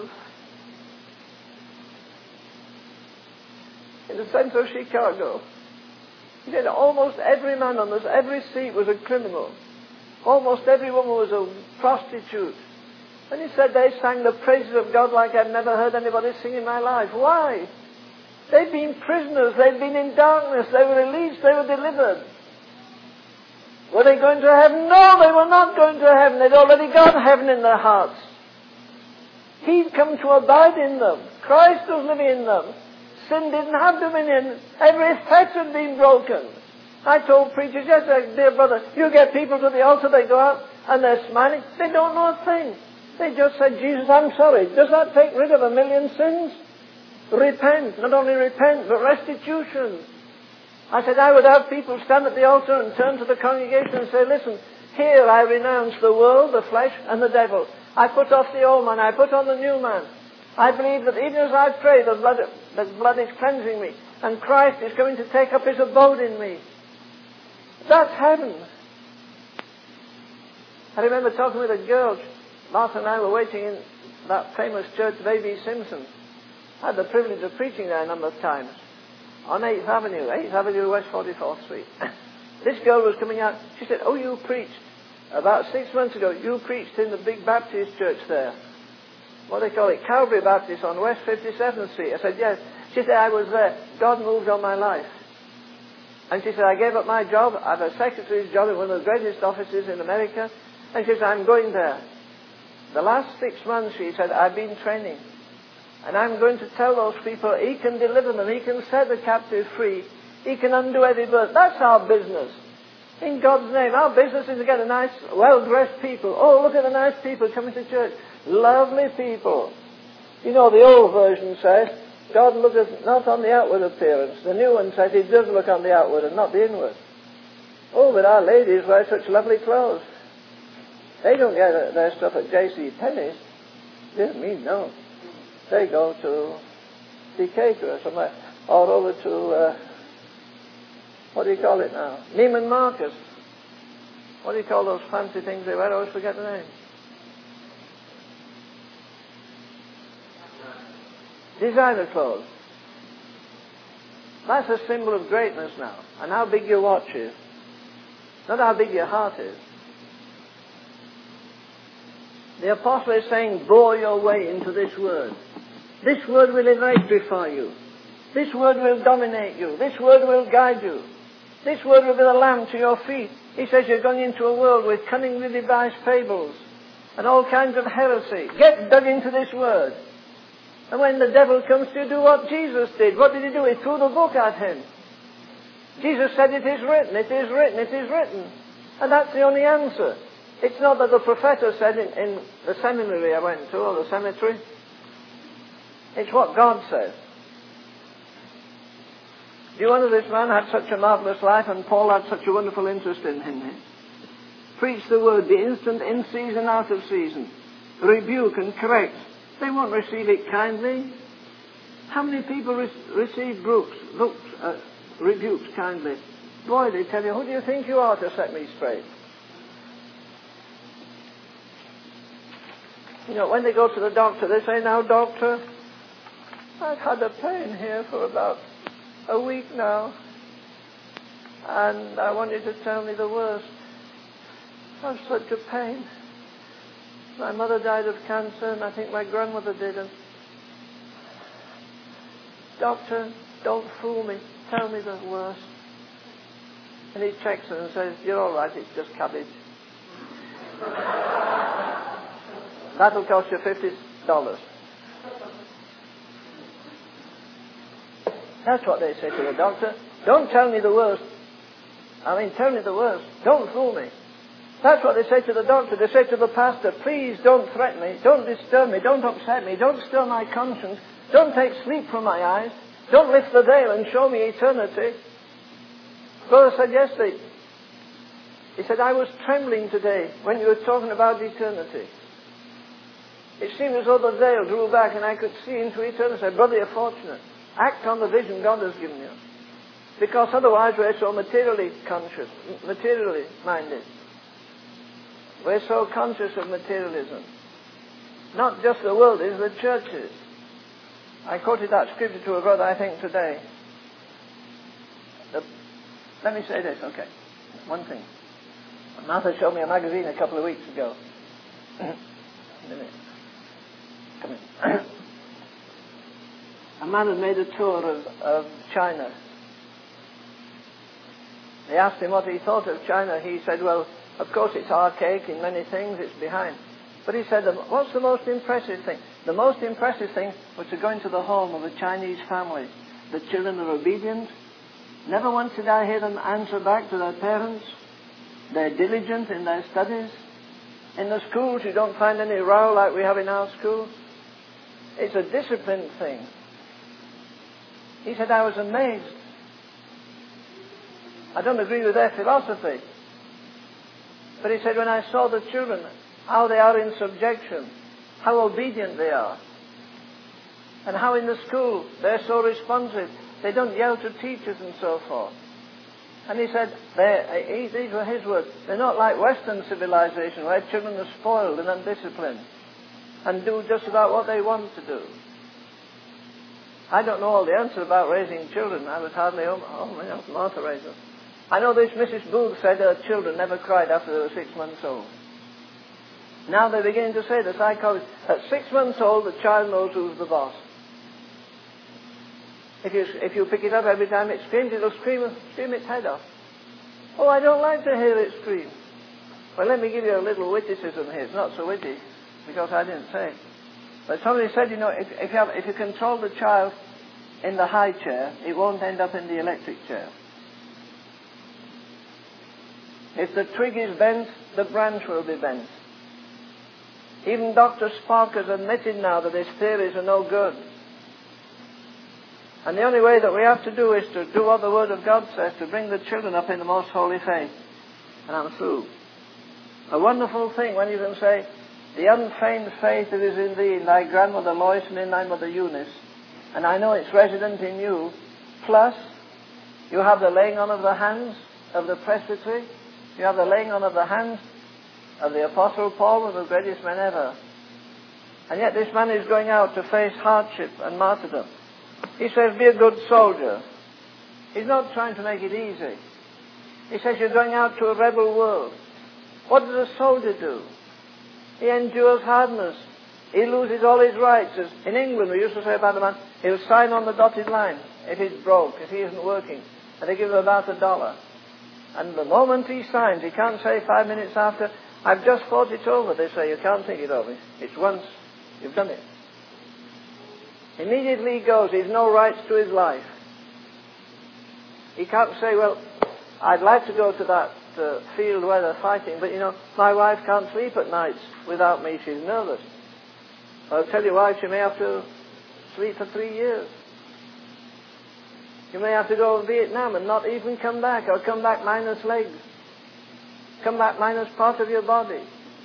of Chicago. He said almost every man on every seat was a criminal. Almost every woman was a prostitute. And he said they sang the praises of God like I've never heard anybody sing in my life. Why? They'd been prisoners. They'd been in darkness. They were released. They were delivered. Were they going to heaven? No, they were not going to heaven. They'd already got heaven in their hearts. He'd come to abide in them. Christ was living in them. Sin didn't have dominion. Every threat had been broken. I told preachers yesterday, dear brother, you get people to the altar, they go out and they're smiling. They don't know a thing. They just said, Jesus, I'm sorry. Does that take rid of 1 million sins? Repent. Not only repent, but restitution. I said I would have people stand at the altar and turn to the congregation and say, listen, here I renounce the world, the flesh, and the devil. I put off the old man. I put on the new man. I believe that even as I pray, the blood is cleansing me. And Christ is going to take up his abode in me. That's heaven. I remember talking with a girl. Martha and I were waiting in that famous church of A.B. Simpson. I had the privilege of preaching there a number of times. On 8th Avenue, West 44th Street. This girl was coming out. She said, oh, you preached. About 6 months ago, you preached in the big Baptist church there. What they call it, Calvary Baptist on West 57th Street. I said, yes. She said, I was there. God moved on my life. And she said, I gave up my job. I have a secretary's job in one of the greatest offices in America. And she said, I'm going there. The last 6 months, she said, I've been training. And I'm going to tell those people he can deliver them. He can set the captive free. He can undo every birth. That's our business. In God's name, our business is to get a nice, well-dressed people. Oh, look at the nice people coming to church. Lovely people. You know, the old version says, God looketh not on the outward appearance. The new one says he does look on the outward and not the inward. Oh, but our ladies wear such lovely clothes. They don't get their stuff at J.C. Penney's. Dear me, no. They go to Decatur or somewhere, or over to, what do you call it now? Neiman Marcus. What do you call those fancy things they wear? I always forget the name. Designer clothes. That's a symbol of greatness now. And how big your watch is. Not how big your heart is. The apostle is saying, bore your way into this word. This word will electrify you. This word will dominate you. This word will guide you. This word will be the lamp to your feet. He says you're going into a world with cunningly devised fables and all kinds of heresy. Get dug into this word. And when the devil comes to do what Jesus did, what did he do? He threw the book at him. Jesus said, it is written, it is written, it is written. And that's the only answer. It's not that the professor said in the seminary I went to, or the cemetery. It's what God says. Do you wonder this man had such a marvelous life and Paul had such a wonderful interest in him? Preach the word, be instant in season, out of season. Rebuke and correct. They won't receive it kindly. How many people receive rebukes kindly? Boy, they tell you, who do you think you are to set me straight? You know, when they go to the doctor, they say, now, doctor, I've had a pain here for about a week now, and I want you to tell me the worst. I've such a pain. My mother died of cancer, and I think my grandmother did. And doctor, don't fool me. Tell me the worst. And he checks her and says, you're all right, it's just cabbage. That'll cost you $50. That's what they say to the doctor. Don't tell me the worst. I mean, tell me the worst. Don't fool me. That's what they say to the doctor. They say to the pastor, please don't threaten me. Don't disturb me. Don't upset me. Don't stir my conscience. Don't take sleep from my eyes. Don't lift the veil and show me eternity. Brother said yesterday, He said, I was trembling today when you were talking about eternity. It seemed as though the veil drew back and I could see into eternity. I said, brother, you're fortunate. Act on the vision God has given you. Because otherwise we're so materially conscious, materially minded. We're so conscious of materialism. Not just the world is, the church is. I quoted that scripture to a brother, I think, today. Let me say this, okay. One thing. Martha showed me a magazine a couple of weeks ago. A minute. Come in. A man had made a tour of China. They asked him what he thought of China. He said, well, of course it's archaic in many things, it's behind. But he said, what's the most impressive thing? The most impressive thing was to go into the home of a Chinese family. The children are obedient. Never once did I hear them answer back to their parents. They're diligent in their studies. In the schools, you don't find any row like we have in our schools. It's a disciplined thing. He said, I was amazed. I don't agree with their philosophy. But he said, when I saw the children, how they are in subjection, how obedient they are, and how in the school they're so responsive. They don't yell to teachers and so forth. And he said, these were his words, they're not like Western civilization where children are spoiled and undisciplined and do just about what they want to do. I don't know all the answer about raising children. I was hardly home enough to raise them. I know this Mrs. Booth said her children never cried after they were 6 months old. Now they're beginning to say, the psychologists, at 6 months old, the child knows who's the boss. If you pick it up every time it screams, it'll scream its head off. Oh, I don't like to hear it scream. Well, let me give you a little witticism here. It's not so witty, because I didn't say it. But somebody said, if you control the child in the high chair, it won't end up in the electric chair. If the twig is bent, the branch will be bent. Even Dr. Spock has admitted now that his theories are no good. And the only way that we have to do is to do what the Word of God says, to bring the children up in the most holy faith. And I'm through. A wonderful thing when you can say, the unfeigned faith that is in thee, in thy grandmother Lois and in thy mother Eunice, and I know it's resident in you, plus you have the laying on of the hands of the presbytery, you have the laying on of the hands of the Apostle Paul, one of the greatest men ever. And yet this man is going out to face hardship and martyrdom. He says, be a good soldier. He's not trying to make it easy. He says, you're going out to a rebel world. What does a soldier do? He endures hardness. He loses all his rights. As in England, we used to say about a man, he'll sign on the dotted line if he's broke, if he isn't working. And they give him about $1. And the moment he signs, he can't say 5 minutes after, I've just thought it over. They say, you can't think it over. It's once you've done it. Immediately he goes. He's no rights to his life. He can't say, well, I'd like to go to that field where they're fighting, but my wife can't sleep at nights without me. She's nervous. I'll tell you why. She may have to sleep for 3 years. You may have to go to Vietnam and not even come back, or come back minus legs. Come back minus part of your body.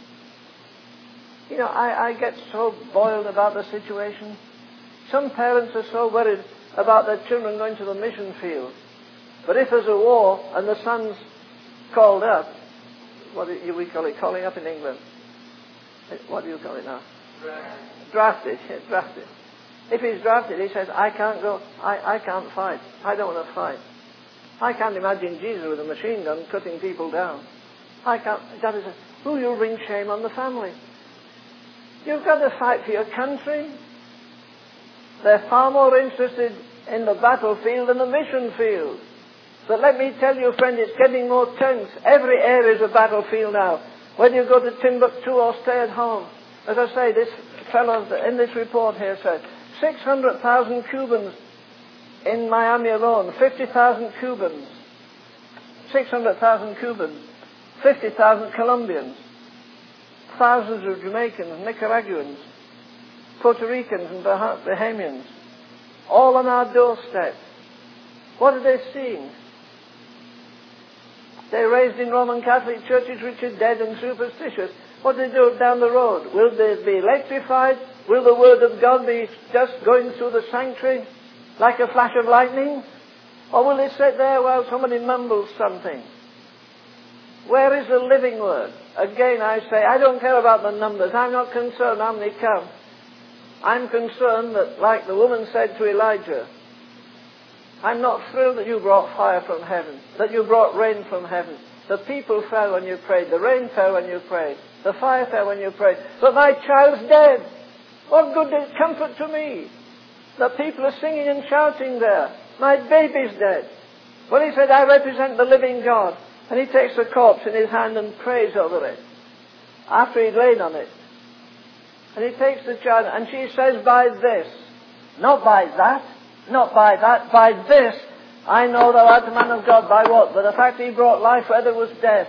I get so boiled about the situation. Some parents are so worried about their children going to the mission field. But if there's a war and the son's called up, what do we call it? Calling up in England. What do you call it now? Drafted. Drafted. If he's drafted, he says, I can't go. I can't fight. I don't want to fight. I can't imagine Jesus with a machine gun cutting people down. I can't. Daddy says, you'll bring shame on the family. You've got to fight for your country. They're far more interested in the battlefield than the mission field. But let me tell you, friend, it's getting more tense. Every area is a battlefield now. Whether you go to Timbuktu or stay at home. As I say, this fellow in this report here said, 600,000 Cubans in Miami alone, 50,000 Cubans, 600,000 Cubans, 50,000 Colombians, thousands of Jamaicans, Nicaraguans, Puerto Ricans and Bahamians, all on our doorstep. What are they seeing? They're raised in Roman Catholic churches which are dead and superstitious. What do they do down the road? Will they be electrified? Will the Word of God be just going through the sanctuary like a flash of lightning? Or will they sit there while somebody mumbles something? Where is the living Word? Again, I say, I don't care about the numbers. I'm not concerned how many come. I'm concerned that, like the woman said to Elijah, I'm not thrilled that you brought fire from heaven, that you brought rain from heaven. The people fell when you prayed. The rain fell when you prayed. The fire fell when you prayed. But my child's dead. What good is comfort to me? The people are singing and shouting there. My baby's dead. Well, he said, I represent the living God. And he takes the corpse in his hand and prays over it. After he'd lain on it. And he takes the child, and she says, by this, not by that, not by that, by this, I know thou art a man of God. By what? By the fact he brought life where there was death.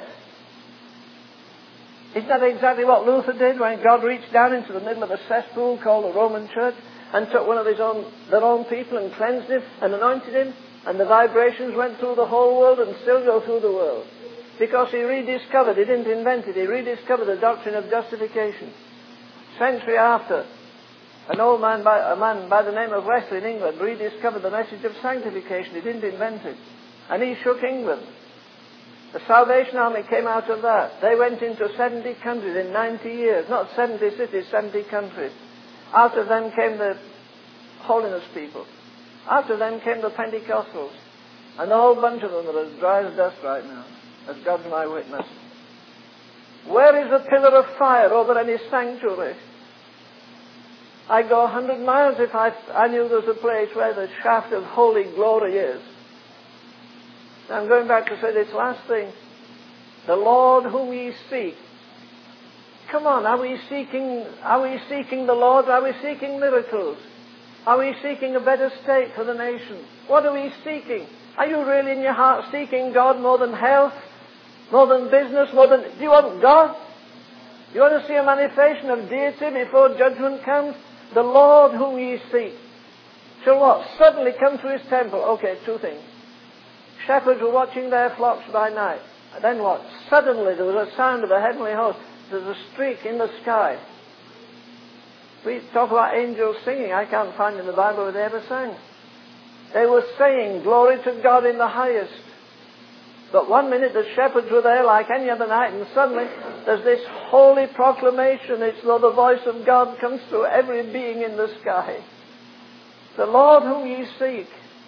Isn't that exactly what Luther did when God reached down into the middle of a cesspool called the Roman Church and took one of their own people and cleansed him and anointed him, and the vibrations went through the whole world and still go through the world? Because he rediscovered, he didn't invent it, he rediscovered the doctrine of justification. Century after, a man by the name of Wesley in England rediscovered the message of sanctification. He didn't invent it. And he shook England. The Salvation Army came out of that. They went into 70 countries in 90 years. Not 70 cities, 70 countries. Out of them came the holiness people. Out of them came the Pentecostals. And the whole bunch of them are as dry as dust right now, as God's my witness. Where is the pillar of fire over any sanctuary? I'd go 100 miles if I knew there was a place where the shaft of holy glory is. Now I'm going back to say this last thing. The Lord whom ye seek. Come on, are we seeking the Lord? Are we seeking miracles? Are we seeking a better state for the nation? What are we seeking? Are you really in your heart seeking God more than health? More than business? Do you want God? You want to see a manifestation of deity before judgment comes? The Lord whom ye seek shall what? Suddenly come to his temple. Okay, two things. Shepherds were watching their flocks by night. And then what? Suddenly there was a sound of a heavenly host. There's a streak in the sky. We talk about angels singing. I can't find in the Bible where they ever sang. They were saying, glory to God in the highest. But one minute the shepherds were there like any other night, and suddenly there's this holy proclamation. It's though the voice of God comes through every being in the sky. The Lord whom ye seek.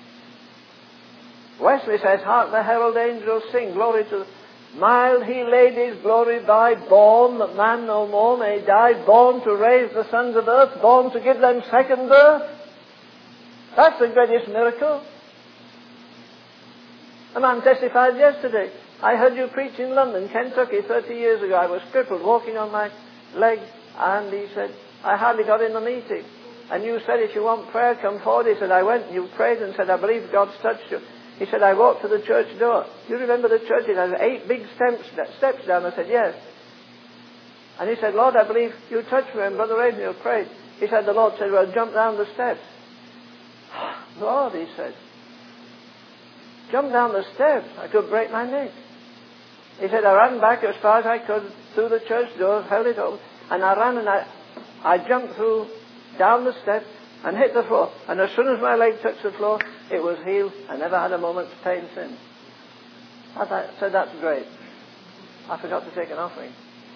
Wesley says, hark the herald angels sing, glory to mild he laid his glory by, born that man no more may die, born to raise the sons of earth, born to give them second birth. That's the greatest miracle. A man testified yesterday. I heard you preach in London, Kentucky, 30 years ago. I was crippled, walking on my leg, and he said, I hardly got in the meeting. And you said, if you want prayer, come forward. He said, I went and you prayed and said, I believe God's touched you. He said, I walked to the church door. You remember the church? It has 8 big steps down. I said, yes. And he said, Lord, I believe you touched me. And Brother Adrian prayed. He said, the Lord said, well, jump down the steps. Lord, he said, jump down the steps. I could break my neck. He said, I ran back as far as I could through the church door, held it open, and I ran and I jumped through, down the steps, and hit the floor. And as soon as my leg touched the floor, it was healed. I never had a moment's pain since. I said, that's great. I forgot to take an offering.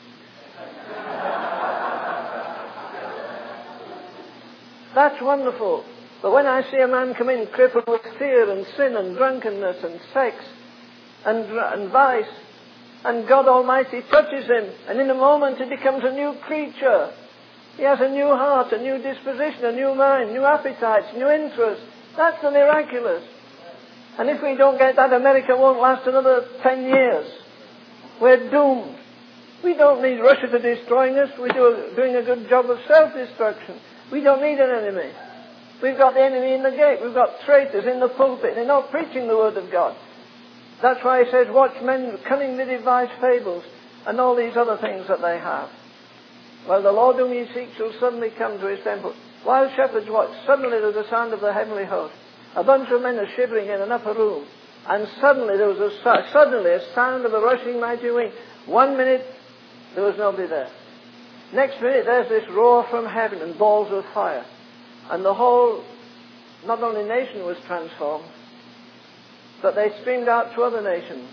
That's wonderful. But when I see a man come in crippled with fear and sin and drunkenness and sex and vice, and God Almighty touches him, and in a moment he becomes a new creature. He has a new heart, a new disposition, a new mind, new appetites, new interests. That's the miraculous. And if we don't get that, America won't last another 10 years. We're doomed. We don't need Russia to destroy us. We're doing a good job of self-destruction. We don't need an enemy. We've got the enemy in the gate. We've got traitors in the pulpit. They're not preaching the word of God. That's why he says, watch men cunningly devise fables and all these other things that they have. Well, the Lord whom ye seek shall suddenly come to his temple. While shepherds watch, suddenly there's a sound of the heavenly host. A bunch of men are shivering in an upper room. And suddenly there was a sound of a rushing mighty wind. 1 minute, there was nobody there. Next minute, there's this roar from heaven and balls of fire. And the whole, not only nation was transformed, but they streamed out to other nations.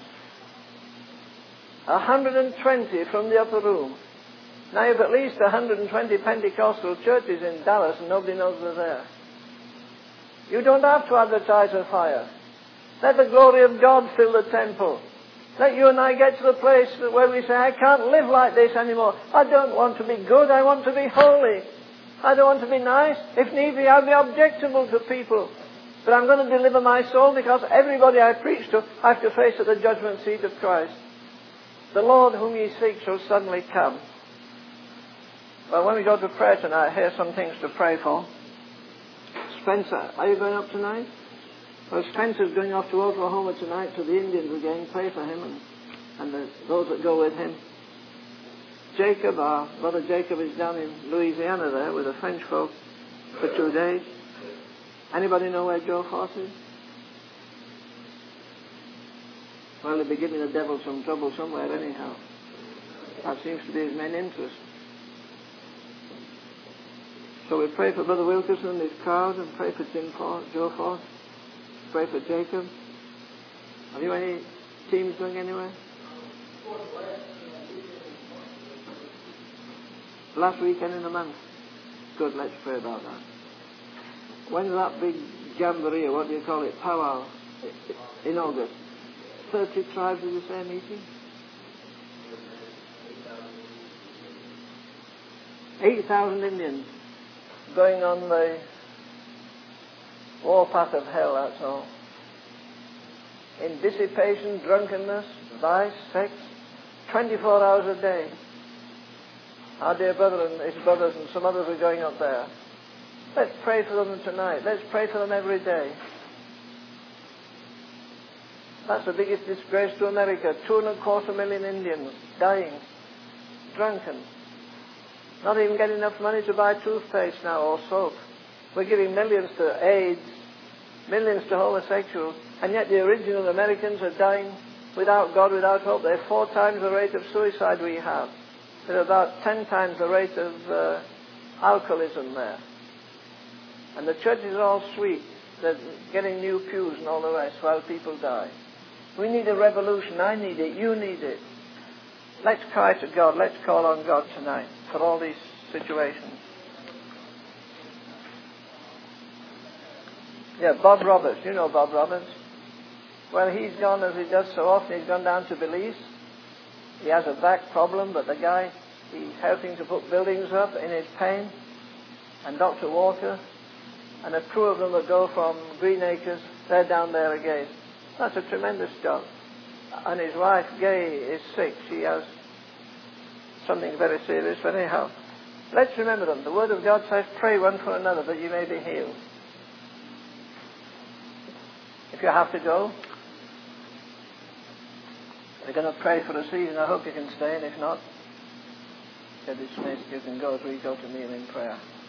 120 from the upper room. Now you have at least 120 Pentecostal churches in Dallas and nobody knows they're there. You don't have to advertise a fire. Let the glory of God fill the temple. Let you and I get to the place where we say, I can't live like this anymore. I don't want to be good. I want to be holy. I don't want to be nice. If need be, I'll be objectable to people. But I'm going to deliver my soul because everybody I preach to, I have to face at the judgment seat of Christ. The Lord whom ye seek shall suddenly come. Well, when we go to prayer tonight, here's some things to pray for. Spencer, are you going up tonight? Well, Spencer's going off to Oklahoma tonight to the Indians again. Pray for him and those that go with him. Jacob, our brother Jacob, is down in Louisiana there with the French folk for 2 days. Anybody know where Joe Foss is? Well, he'll be giving the devil some trouble somewhere anyhow. That seems to be his main interest. So we pray for Brother Wilkerson and his crowd, and pray for Joe Foss. Pray for Jacob. Have you any teams going anywhere? Last weekend in the month. Good, let's pray about that. When's that big jamboree, or what do you call it, powwow, in August? 30 tribes in the same meeting? 8,000 Indians going on the warpath of hell, that's all. In dissipation, drunkenness, vice, sex, 24 hours a day. Our dear brother and his brothers and some others are going up there. Let's pray for them tonight. Let's pray for them every day. That's the biggest disgrace to America. 2.25 million Indians dying, drunken. Not even getting enough money to buy toothpaste now or soap. We're giving millions to AIDS, millions to homosexuals, and yet the original Americans are dying without God, without hope. They're 4 times the rate of suicide we have. They're about 10 times the rate of alcoholism there. And the churches are all sweet. They're getting new pews and all the rest while people die. We need a revolution. I need it. You need it. Let's cry to God. Let's call on God tonight for all these situations. Yeah, Bob Roberts. You know Bob Roberts. Well, he's gone, as he does so often, he's gone down to Belize. He has a back problem, but the guy, he's helping to put buildings up in his pain. And Dr. Walker and a crew of them that go from Green Acres, they're down there again. That's a tremendous job. And his wife, Gay, is sick. She has something very serious. But anyhow, let's remember them. The Word of God says, pray one for another that you may be healed. If you have to go, we're going to pray for a season. I hope you can stay, and if not, you're dismissed. You can go as we go to kneel in prayer.